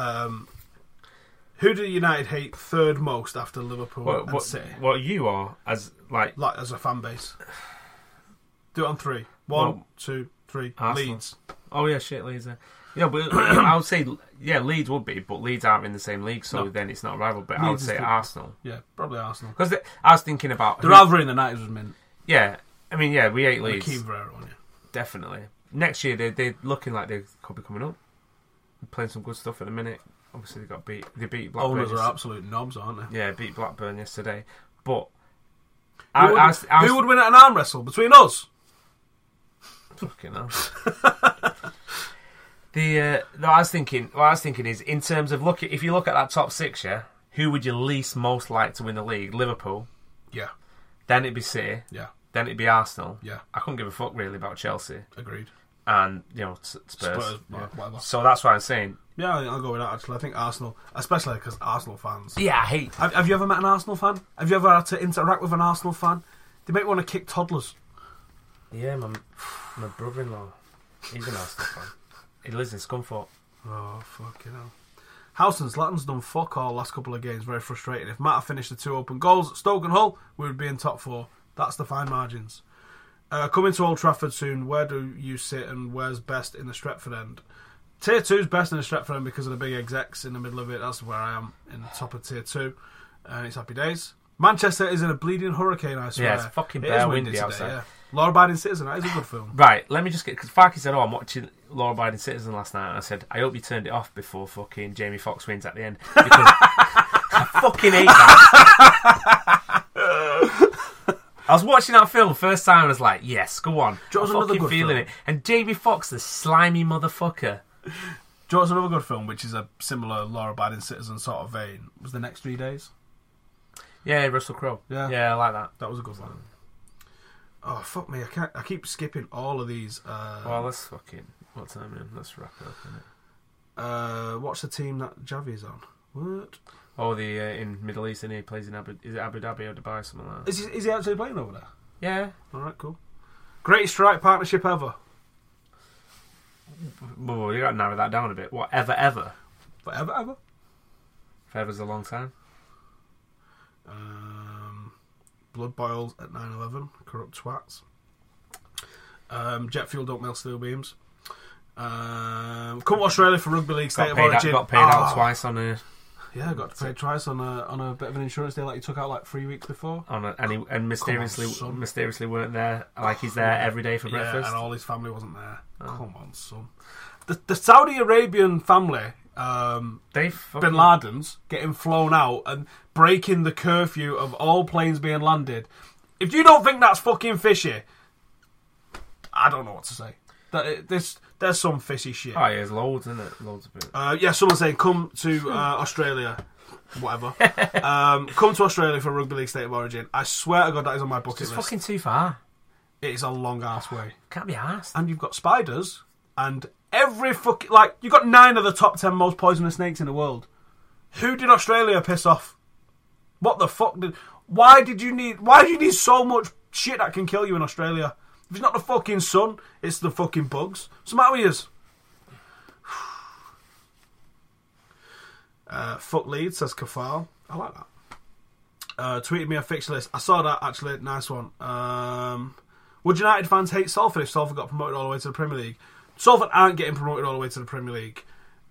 Who do United hate third most after Liverpool and City? What you are as like as a fan base? Do it on 3. 1, 2, 3. Arsenal. Leeds. Oh yeah, shit, Leeds. Yeah, but I would say Leeds would be, but Leeds aren't in the same league, so then it's not a rival. But Leeds I would say Arsenal. Yeah, probably Arsenal. Because I was thinking about the rivalry in the 90s was mint. Yeah, I mean, we hate Leeds. Keane Ferreira on you. Definitely. Next year they're looking like they could be coming up. They're playing some good stuff at the minute. Obviously they beat Blackburn. Owners are absolute knobs, aren't they? Yeah, beat Blackburn yesterday. But who would win at an arm wrestle between us? Fucking hell. What I was thinking is, in terms of if you look at that top 6, yeah, who would you least most like to win the league? Liverpool. Yeah. Then it'd be City. Yeah. Then it'd be Arsenal. Yeah. I couldn't give a fuck really about Chelsea. Agreed. And Spurs. Yeah. Whatever. So that's what I'm saying. Yeah, I'll go with that. Actually, I think Arsenal, especially because Arsenal fans. Yeah, I hate. Have you ever met an Arsenal fan? Have you ever had to interact with an Arsenal fan? They make you want to kick toddlers. Yeah, my brother-in-law, he's an Arsenal fan. He lives in Scunthorpe. Oh, fucking hell. Howson's Latton's done fuck all last couple of games. Very frustrating. If Matt had finished the 2 open goals at Stoke and Hull, we would be in top 4. That's the fine margins. Coming to Old Trafford soon. Where do you sit and where's best in the Stretford end? Tier 2's best in the Stretford end because of the big execs in the middle of it. That's where I am, in the top of Tier 2. And it's happy days. Manchester is in a bleeding hurricane, I swear. Yeah, it's fucking bare windy outside. Yeah. Law-Abiding Citizen, that is a good film. Right, let me just get... Because Farky said, I'm watching Law-Abiding Citizen last night. And I said, I hope you turned it off before fucking Jamie Foxx wins at the end. Because I fucking hate that. I was watching that film first time and I was like, yes, go on. I'm fucking feeling it. And Jamie Foxx, the slimy motherfucker. Do you know what's another good film, which is a similar Law-Abiding Citizen sort of vein, was The Next 3 Days? Yeah, Russell Crowe. Yeah, I like that. That was a good one. Oh, fuck me. I keep skipping all of these. Well, let's fucking... What time in? Let's wrap it up, innit? What's the team that Javi's on? What? Oh, in Middle East, and he plays in Abu Dhabi or Dubai, something like that. Is he actually playing over there? Yeah. Alright, cool. Greatest strike partnership ever? Well, you got to narrow that down a bit. What, ever? Forever? Forever's a long time. Blood boils at 9/11. Corrupt twats. Jet fuel don't melt steel beams. Come to Australia for Rugby League State of Origin. Got paid out twice on a... Yeah, got paid twice on a bit of an insurance deal like he took out like 3 weeks before. And mysteriously weren't there. Like he's there every day for breakfast. And all his family wasn't there. Come on, son. The Saudi Arabian family, Bin Laden's getting flown out and breaking the curfew of all planes being landed. If you don't think that's fucking fishy, I don't know what to say. There's some fishy shit. Oh, yeah, there's loads, isn't it? Loads of it. Yeah, someone's saying come to Australia. Whatever. Come to Australia for Rugby League State of Origin. I swear to God that is on my bucket list. It's fucking too far. It is a long ass way. Can't be arsed. And you've got spiders and every fucking... Like, you've got 9 of the top 10 most poisonous snakes in the world. Who did Australia piss off? What the fuck did... Why do you need so much shit that can kill you in Australia? If it's not the fucking sun, it's the fucking bugs. What's the matter with you? Fuck Leeds, says Kafal. I like that. Tweeted me a fixture list. I saw that, actually. Nice one. Would United fans hate Salford if Salford got promoted all the way to the Premier League? Salford aren't getting promoted all the way to the Premier League.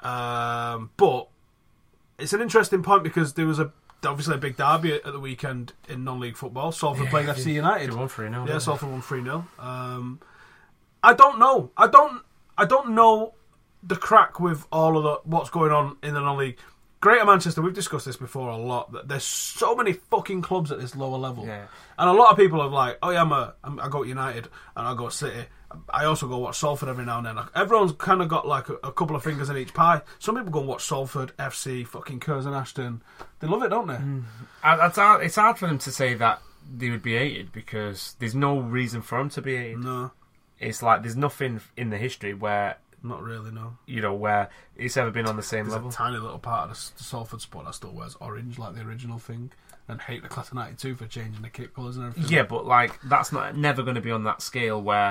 But it's an interesting point because there was obviously a big derby at the weekend in non-league football. Salford playing FC United. They won 3-0. Yeah, Salford won 3-0. I don't know. I don't know the crack with all of what's going on in the non-league. Greater Manchester, we've discussed this before a lot. That there's so many fucking clubs at this lower level, and a lot of people are like, "Oh yeah, I go to United and I go to City. I also go watch Salford every now and then." Everyone's kind of got like a couple of fingers in each pie. Some people go and watch Salford, FC, fucking Curzon Ashton. They love it, don't they? It's hard for them to say that they would be hated because there's no reason for them to be hated. No, it's like there's nothing in the history where. Not really, no. You know, where it's ever been on the same level. There's a tiny little part of the Salford sport that still wears orange, like the original thing, and hate the class of 92 for changing the kit colours and everything. Yeah, but like that's never going to be on that scale where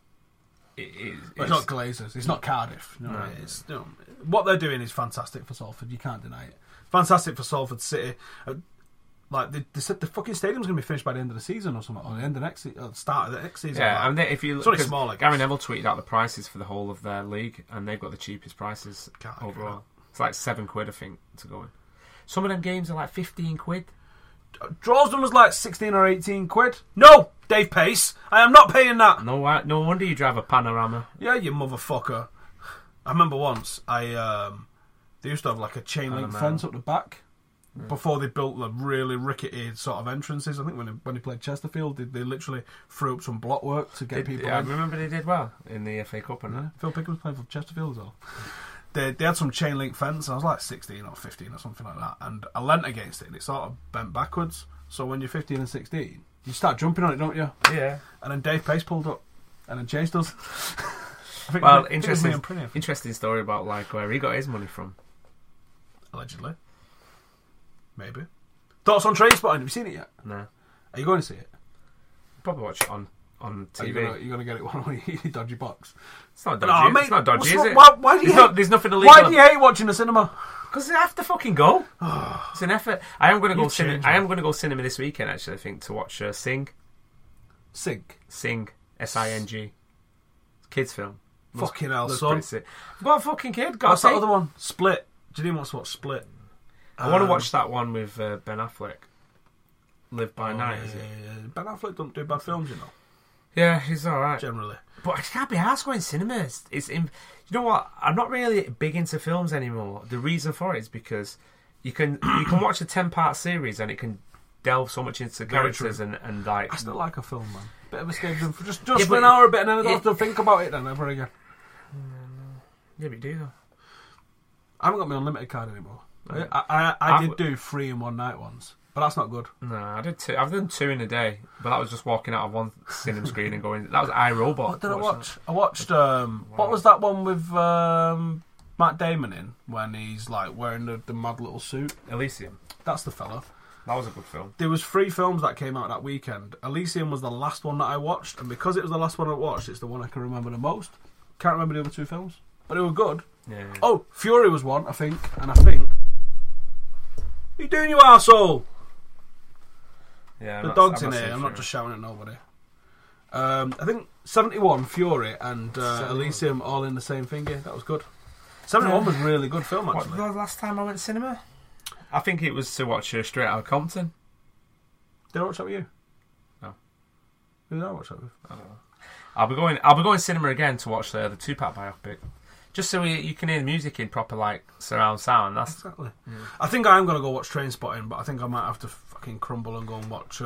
it's not Glazers, it's not Cardiff. You know, no. What they're doing is fantastic for Salford. You can't deny it. Fantastic for Salford City. Like they said, the fucking stadium's going to be finished by the end of the season or something, or the end of the start of the next season. Yeah, like. And if you look, it's only small. Like Gary Neville tweeted out the prices for the whole of their league, and they've got the cheapest prices overall. It's like £7, I think, to go in. Some of them games are like 15 quid. Droylsden was like 16 or 18 quid. No, Dave Pace, I am not paying that. No wonder you drive a Panorama. Yeah, you motherfucker. I remember once they used to have like a chain link fence up the back. Before they built the really rickety sort of entrances. I think when he played Chesterfield, they literally threw up some block work to get people in. I remember they did well in the FA Cup. Phil Pickens played for Chesterfield as well. They had some chain link fence, and I was like 16 or 15 or something like that, and I leant against it, and it sort of bent backwards. So when you're 15 and 16, you start jumping on it, don't you? Yeah. And then Dave Pace pulled up, and then chased us. Well, interesting story about like where he got his money from. Allegedly. Maybe. Thoughts on Trainspotting? Have you seen it yet? No. Are you going to see it? Probably watch it on TV. Are you going to get it on your dodgy box? It's not dodgy. It's not dodgy, is it? Why do you there's nothing illegal. Why do you hate watching the cinema? Because I have to fucking go. It's an effort. I am going to go cinema. I am going to go cinema this weekend. Actually, I think to watch Sing. Sing. Sing. S-I-N-G. Kids film. Fucking hell, son. I've got a fucking kid. What's that other one? Split. Janine wants to watch Split. I want to watch that one with Ben Affleck. Live by Night, is it? Yeah. Ben Affleck don't do bad films, you know. Yeah, he's alright. Generally. But I can't be arsed going cinemas. You know what? I'm not really big into films anymore. The reason for it is because you can watch a 10-part series and it can delve so much into characters and like... I still like a film, man. Bit of escapism for just for an hour a bit, and then I don't have to think about it then ever again. Yeah, but you do, though. I haven't got my unlimited card anymore. I did do 3 in one night once, but that's not good. No, I did 2. I've done 2 in a day, but that was just walking out of one cinema screen and going. That was iRobot. What did I watch? I watched. What was that one with Matt Damon in when he's like wearing the mad little suit? Elysium. That's the fella. That was a good film. There was 3 films that came out that weekend. Elysium was the last one that I watched, and because it was the last one I watched, it's the one I can remember the most. Can't remember the other 2 films, but they were good. Yeah. Oh, Fury was one, I think, and I think. What are you doing, you arsehole? Yeah, the dog's in here. I'm not just shouting at nobody. I think 71, Fury, and Elysium all in the same thingy. That was good. 71 was a really good film, actually. What was the last time I went to cinema? I think it was to watch Straight Outta Compton. Did I watch that with you? No. Who did I watch that with? I don't know. I'll be going cinema again to watch the Tupac biopic. Just so you can hear the music in proper, like, surround sound. That's exactly. Yeah. I think I am going to go watch Trainspotting, but I think I might have to fucking crumble and go and watch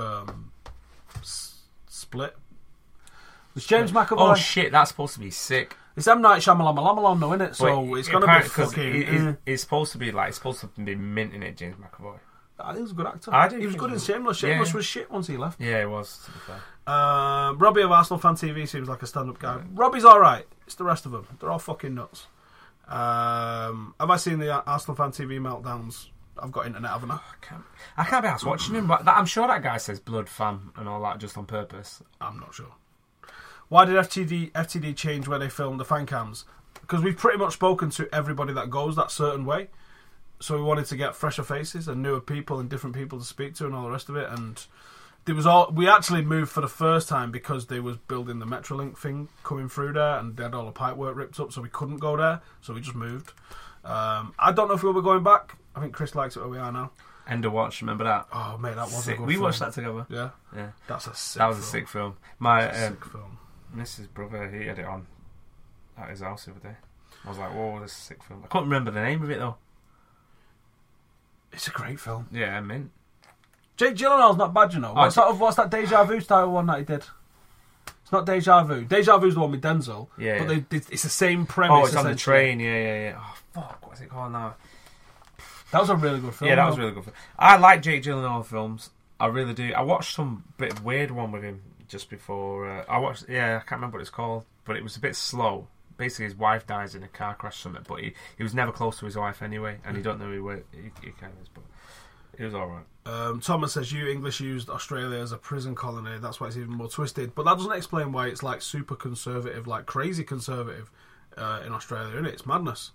Split. It's James McAvoy. Oh shit, that's supposed to be sick. It's M. Night Shyamalan, though, isn't it? So it's going to be fucking... It's supposed to be like, it's supposed to be minting it, James McAvoy. I think he was a good actor. He was good in Shameless. Shameless was shit once he left. Yeah, it was, to be fair. Robbie of Arsenal Fan TV seems like a stand-up guy. Robbie's alright. It's the rest of them. They're all fucking nuts. Have I seen the Arsenal Fan TV meltdowns? I've got internet, haven't I? I can't be asked watching him, but I'm sure that guy says blood fam and all that just on purpose. I'm not sure. Why did FTD change where they filmed the fan cams? Because we've pretty much spoken to everybody that goes that certain way. So we wanted to get fresher faces and newer people and different people to speak to and all the rest of it. And there was we actually moved for the first time because they was building the Metrolink thing coming through there and they had all the pipework ripped up, so we couldn't go there. So we just moved. I don't know if we'll be going back. I think Chris likes it where we are now. End of Watch, remember that? Oh mate, that was sick. A good We film. watched that together. Yeah. That was film. a sick film. My sick film. Mrs. brother, he had it on at his house the other day. I was like, whoa, this is a sick film. I couldn't remember the name of it though. It's a great film. Yeah, I mean, Jake Gyllenhaal's not bad, you know. What's that Deja Vu style one that he did? It's not Deja Vu. Deja Vu's the one with Denzel. Yeah. But it's the same premise. Oh, it's on the train. Yeah. Oh fuck, what's it called now? That was a really good film. Yeah, that was a really good film. I like Jake Gyllenhaal films. I really do. I watched some bit of weird one with him just before. I watched. Yeah, I can't remember what it's called, but it was a bit slow. Basically, his wife dies in a car crash or something, but he was never close to his wife anyway, and he don't know who he kind of is, but it was alright. Thomas says, you English used Australia as a prison colony, that's why it's even more twisted, but that doesn't explain why it's like super conservative, like crazy conservative in Australia, innit? It's madness.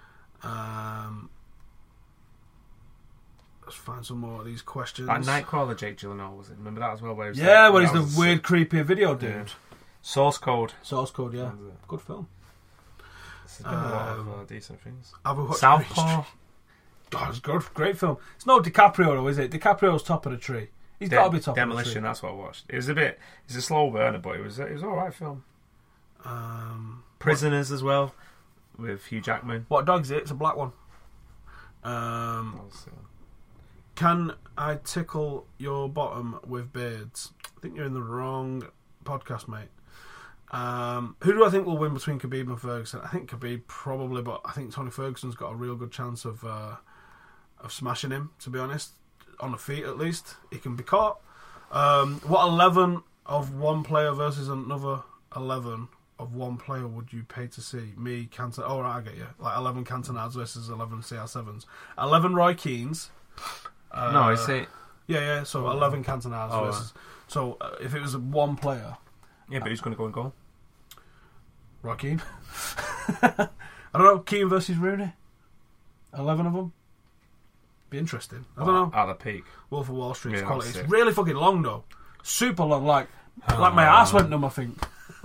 Let's find some more of these questions. That Nightcrawler Jake Gyllenhaal, was it? Remember that as well? Where where he's the weird, creepy video dude. Yeah. Source Code, yeah. Good film. There's been a lot of decent things. Southpaw. Oh, it's good. Great film. It's no DiCaprio, though, is it? DiCaprio's top of the tree. He's got to be top Demolition, of the tree. that's what I watched. It's a slow burner, but it was alright film. Prisoners as well, with Hugh Jackman. What dog is it? It's a black one. Can I tickle your bottom with beards? I think you're in the wrong podcast, mate. Who do I think will win between Khabib and Ferguson? I think Khabib probably, but I think Tony Ferguson's got a real good chance of smashing him, to be honest. On the feet, at least. He can be caught. What 11 of one player versus another 11 of one player would you pay to see? Me, Cantona... Oh, right, I get you. Like 11 Cantonards versus 11 CR7s. 11 Roy Keanes. No, I see. Yeah, so 11 Cantonards versus... Right. So, if it was one player... Yeah, but who's going to go and goal? Roy Keane. I don't know. Keane versus Rooney. 11 of them. Be interesting. I don't know. At the peak. Wolf of Wall Street's quality. It's really fucking long though. Super long. Like my ass went numb, I think.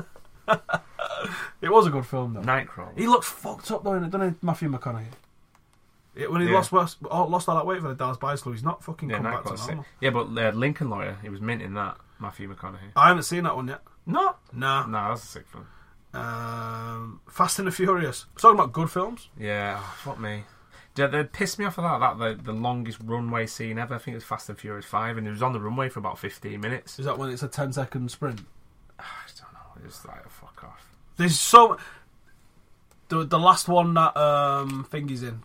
It was a good film though. Nightcrawler. He looks fucked up though, doesn't he, Matthew McConaughey? When he lost all that weight for the Dallas Buyers Club, he's not fucking come back to normal. Yeah, but Lincoln Lawyer, he was minting that, Matthew McConaughey. I haven't seen that one yet. No? Nah. No, that's a sick film. Fast and the Furious. Talking about good films. Yeah, fuck me. They pissed me off of that the longest runway scene ever. I think it was Fast and Furious 5, and it was on the runway for about 15 minutes. Is that when it's a 10-second sprint? I don't know. It was like, fuck off. There's so... The last one that Thingy's in,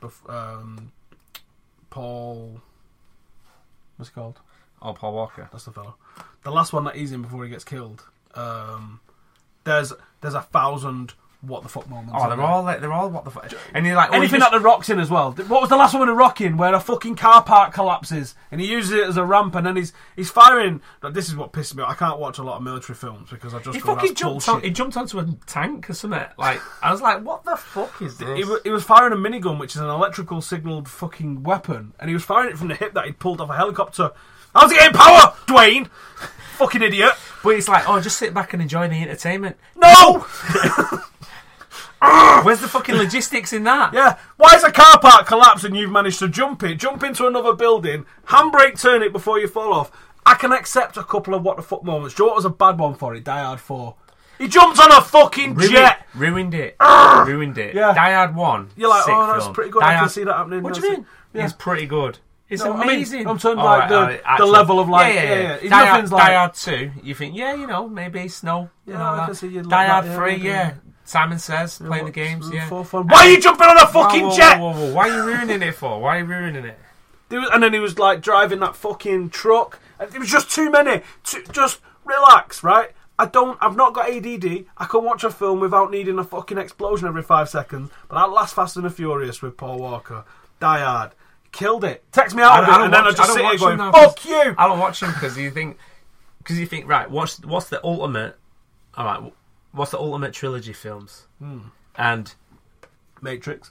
Paul... What's he called? Oh, Paul Walker. That's the fellow. The last one that he's in before he gets killed. There's 1,000 what the fuck moments. Oh, they're all what the fuck. And you're like, anything that the Rock's in as well. What was the last one with the Rock in where a fucking car park collapses and he uses it as a ramp and then he's firing? This is what pisses me off. I can't watch a lot of military films because I just he jumped onto a tank or something. Like I was like, what the fuck is this? He was firing a minigun, which is an electrical signalled fucking weapon, and he was firing it from the hip that he'd pulled off a helicopter. How's he getting power, Dwayne? Fucking idiot. But it's like, oh, just sit back and enjoy the entertainment. No! Where's the fucking logistics in that? Yeah. Why is a car park collapse and you've managed to jump into another building, handbrake turn it before you fall off? I can accept a couple of what the fuck moments. Do you know what was a bad one for it? Die Hard 4. He jumped on a fucking jet. Ruined it. Yeah. Die Hard 1. You're like, sick oh, that's film. pretty good. Die I can Hard- see that happening. What do you mean? Yeah. It's pretty good. It's No, amazing. I'm talking like the actually- level of like, yeah. It's Die nothing's Hard, like, Die Hard 2, you think, maybe snow. Yeah, and all I that. can see you'd Die like Hard that, 3, yeah. Simon Says, playing the games, yeah. For fun. Why are you jumping on a fucking jet? Whoa. Why are you ruining it for? Why are you ruining it? And then he was like driving that fucking truck. And it was just too many. Just relax, right? I've not got ADD. I can watch a film without needing a fucking explosion every 5 seconds. But that last Fast and the Furious with Paul Walker, Die Hard, killed it. Text me out of it, and then I just sit here going, "Fuck you." I don't watch them because you think, right? What's the ultimate? All right, what's the ultimate trilogy films? And Matrix,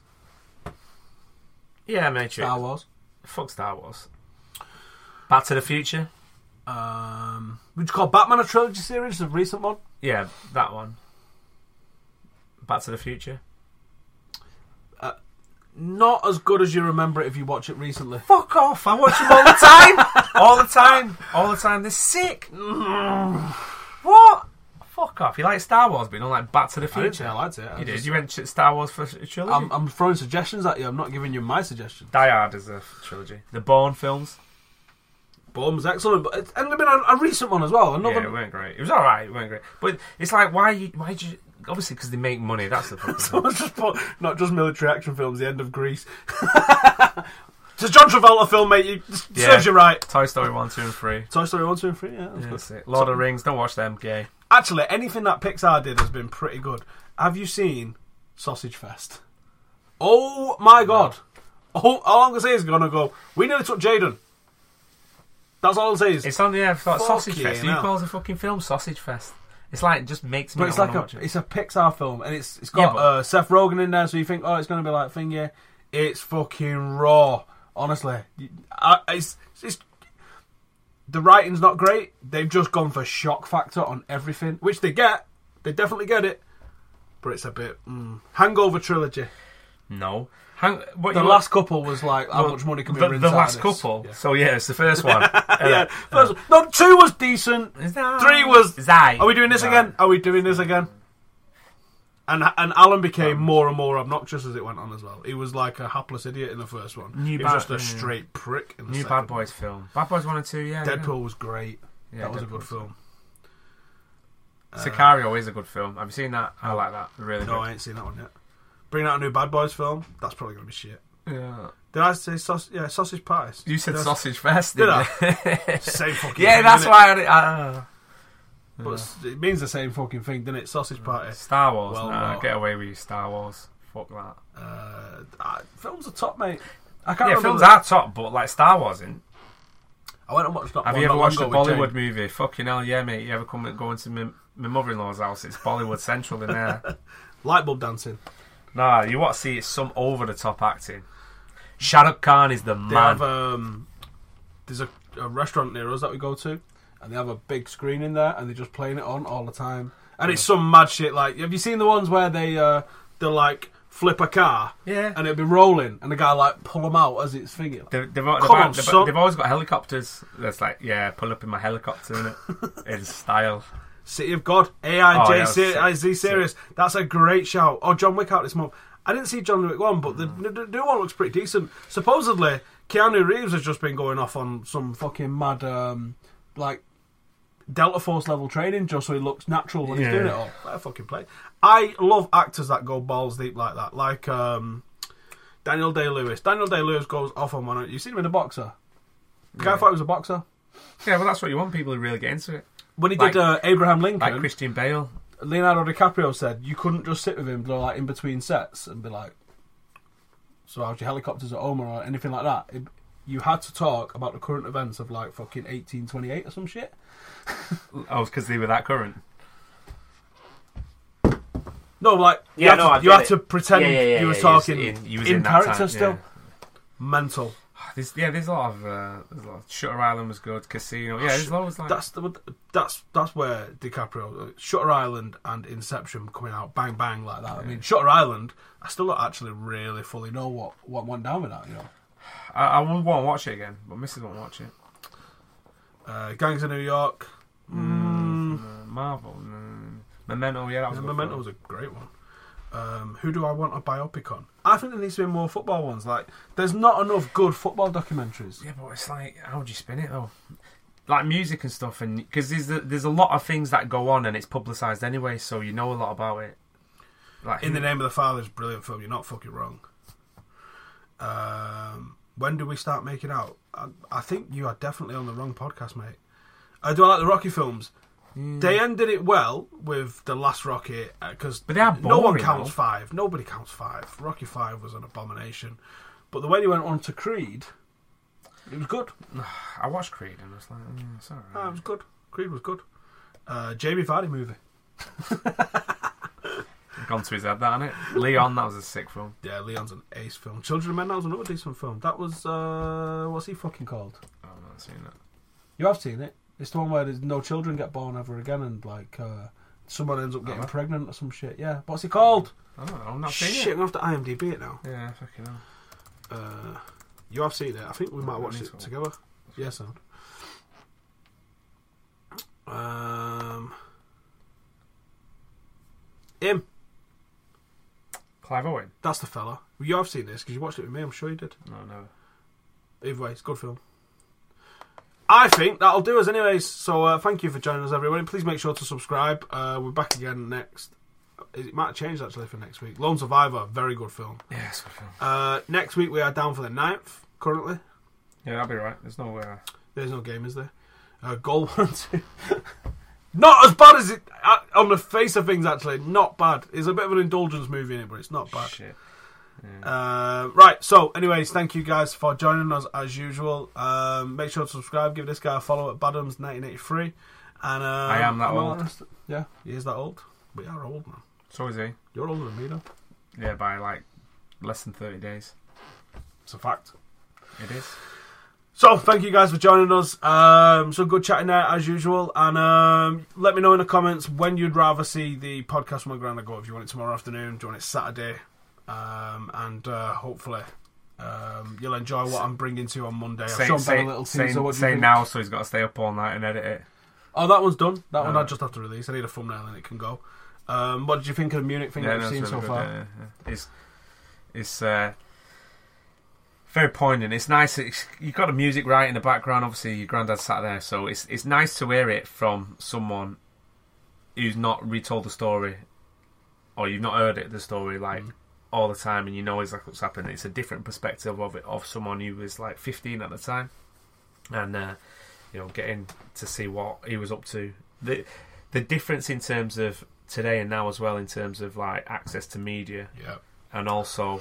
Matrix, Star Wars. Fuck Star Wars. Back to the Future. Would you call Batman a trilogy series? The recent one. Yeah, that one. Back to the Future. Not as good as you remember it if you watch it recently. Fuck off! I watch them all the time. all the time. They're sick. What? Fuck off! You like Star Wars, but you don't like Back to the Future. I liked it. You did. You went to Star Wars for a trilogy. I'm throwing suggestions at you. I'm not giving you my suggestions. Die Hard is a trilogy. The Bourne films. Bourne was excellent, but it's been a recent one as well. Yeah, it weren't great. It was alright. It weren't great. But it's like, why did you? Obviously, because they make money. That's the fucking thing. Someone just put not just military action films. The End of Greece. It's a John Travolta film, mate. Serves you right. Toy Story 1, 2 and 3. Toy Story 1, 2 and 3, yeah. That's it. Lord of the Rings, don't watch them, gay. Actually, anything that Pixar did has been pretty good. Have you seen Sausage Fest? Oh my god. Oh, all I'm going to say is going to go, we nearly took Jaden. That's all I'll say is. It's on the air for Sausage Fest. Who hell. calls a fucking film Sausage Fest? It's like, it just makes me But it's want like to watch it. it's a Pixar film, and it's got Seth Rogen in there, so you think, oh, it's going to be like thing, yeah. It's fucking raw, honestly. It's the writing's not great. They've just gone for shock factor on everything, which they get. They definitely get it, but it's a bit Hangover trilogy. No. The last couple was like, how much money can we rinse The out last of this? couple? Yeah. So yeah, it's the first one. Yeah, first one. No, 2 was decent. 3 was... Zai. Are we doing this again? Are we doing this again? And Alan became more and more obnoxious as it went on as well. He was like a hapless idiot in the first one. He was just a straight prick in the second Bad Boys film. Bad Boys 1 and 2, yeah. Deadpool was great. Yeah, That was a Deadpool's good film. Sicario is a good film. Have you seen that? I like that. Really No, good. I ain't seen that one yet. Bringing out a new Bad Boys film. That's probably going to be shit. Yeah. Did I say sausage pies? You said Did I- Sausage Fest, Did didn't I? you? Same fucking Yeah, thing, that's innit? why But it means the same fucking thing, doesn't it? Sausage party. Star Wars, Well, nah, well. get away with you, Star Wars. Fuck that. Films are top, mate. I can't Yeah, remember. films are top, but like Star Wars in. I went and watched that. Have one you ever not watched a long ago with Bollywood Jane. movie? Fucking hell, yeah, mate. You ever go into my mother-in-law's house? It's Bollywood Central in there. Light bulb dancing. Nah, you want to see some over-the-top acting. Shah Rukh Khan is the They man. have there's a restaurant near us that we go to, and they have a big screen in there, and they're just playing it on all the time. And it's some mad shit. Like, have you seen the ones where they like flip a car? Yeah. And it'll be rolling, and the guy like pull them out as it's thinking. They've always got helicopters. That's like, yeah, pull up in my helicopter, innit? In style. City of God, AIJ, Oh, yeah, Z series. That's a great shout. Oh, John Wick out this month. I didn't see John Wick 1, but the new one looks pretty decent. Supposedly, Keanu Reeves has just been going off on some fucking mad, like, Delta Force level training just so he looks natural when he's doing it all. Fair fucking play. I love actors that go balls deep like that. Like, Daniel Day-Lewis. Daniel Day-Lewis goes off on one. You seen him in The Boxer? The guy thought he was a boxer. Yeah, well, that's what you want people to really get into it. When he did Abraham Lincoln... Like Christian Bale. Leonardo DiCaprio said you couldn't just sit with him like in between sets and be like, so how's your helicopters at home or anything like that. You had to talk about the current events of like fucking 1828 or some shit. Oh, because they were that current. No, like you had to pretend you were talking you was in that character time, still. yeah. Mental. There's a lot of Shutter Island was good. Casino. Yeah, there's loads like that's where DiCaprio, Shutter Island and Inception coming out bang bang like that. Yeah. I mean, Shutter Island, I still don't actually really fully know what went down with that. You know, I would want to watch it again, but Mrs. won't watch it. Gangs of New York, Marvel, Memento. Yeah, that was Memento was a great one. Who do I want a biopic on? I think there needs to be more football ones. Like, there's not enough good football documentaries. Yeah, but it's like, how would you spin it though? Like music and stuff, and because there's a lot of things that go on, and it's publicised anyway, so you know a lot about it. Like In the Name of the Father is a brilliant film. You're not fucking wrong. When do we start making out? I think you are definitely on the wrong podcast, mate. Do I like the Rocky films? They ended it well with the last Rocky because no one counts five. Nobody counts five. Rocky 5 was an abomination, but the way they went on to Creed, it was good. I watched Creed and I was like, it's alright. It was good. Creed was good. Jamie Vardy movie. Gone to his head, that, hasn't it? Leon, that was a sick film. Yeah, Leon's an ace film. Children of Men, that was another decent film. That was what's he fucking called? I've not seen it. You have seen it? It's the one where there's no children get born ever again, and like someone ends up getting pregnant or some shit. Yeah, what's it called? I don't know. I'm not seeing it. Shit, I'm gonna have to IMDb it now. Yeah, fucking hell. You have seen it. I think we might watch it together. Yeah, sound. Him. Clive Owen. That's the fella. Well, you have seen this because you watched it with me. I'm sure you did. No, never. Either way, it's a good film. I think that'll do us anyways. So thank you for joining us, everyone. Please make sure to subscribe. We're back again next. It might have changed actually for next week. Lone Survivor, very good film. Yeah, it's a good film. Next week we are down for the 9th currently. Yeah, that'll be right. There's no game, is there? Goal 1 2. Not as bad as it on the face of things. Actually, not bad. It's a bit of an indulgence movie in it, but it's not bad. Shit. Yeah. Right, so anyways, thank you guys for joining us as usual. Make sure to subscribe, give this guy a follow at Badams1983. And I am that old. Yeah, he is that old. We are old, man. So is he. You're older than me, though. Yeah, by like less than 30 days. It's a fact. It is. So, thank you guys for joining us. Some good chatting there, as usual. And let me know in the comments when you'd rather see the podcast when we're going to go. If you want it tomorrow afternoon, do you want it Saturday? And hopefully you'll enjoy what I'm bringing to you on Monday. Say now, so he's got to stay up all night and edit it. Oh, that one's done. That one I just have to release. I need a thumbnail and it can go. What did you think of the Munich thing that you've seen really so far? Yeah. It's very poignant. It's nice. You've got the music right in the background. Obviously, your granddad sat there, so it's nice to hear it from someone who's not retold the story, or you've not heard the story all the time, and you know exactly what's happening. It's a different perspective of someone who was like 15 at the time, and getting to see what he was up to. The difference in terms of today and now as well, in terms of like access to media, yeah, and also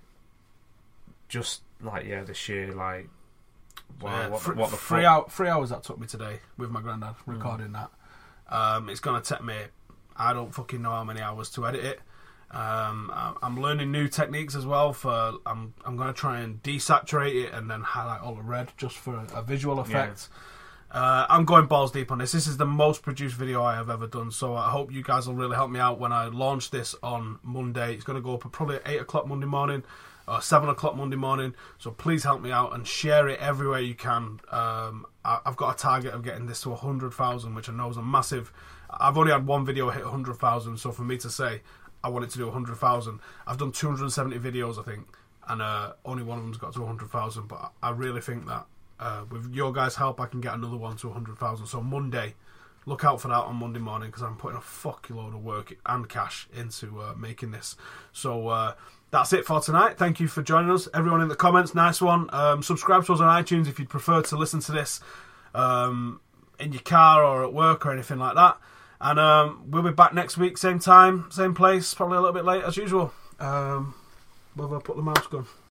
just the sheer what the 3 hours that took me today with my granddad recording that. It's gonna take me, I don't fucking know how many hours to edit it. I'm learning new techniques as well. I'm gonna try and desaturate it and then highlight all the red just for a visual effect. Yeah. I'm going balls deep on this. This is the most produced video I have ever done, so I hope you guys will really help me out when I launch this on Monday. It's going to go up at probably at 8 o'clock Monday morning or 7 o'clock Monday morning, so please help me out and share it everywhere you can. I've got a target of getting this to 100,000, which I know is a massive... I've only had one video hit 100,000, so for me to say I want it to do 100,000, I've done 270 videos, I think, and only one of them's got to 100,000, but I really think that with your guys' help, I can get another one to 100,000. So Monday, look out for that on Monday morning, because I'm putting a fucking load of work and cash into making this. So that's it for tonight. Thank you for joining us. Everyone in the comments, nice one. Subscribe to us on iTunes if you'd prefer to listen to this in your car or at work or anything like that. And we'll be back next week, same time, same place, probably a little bit late as usual. Where have I put the mouse gun?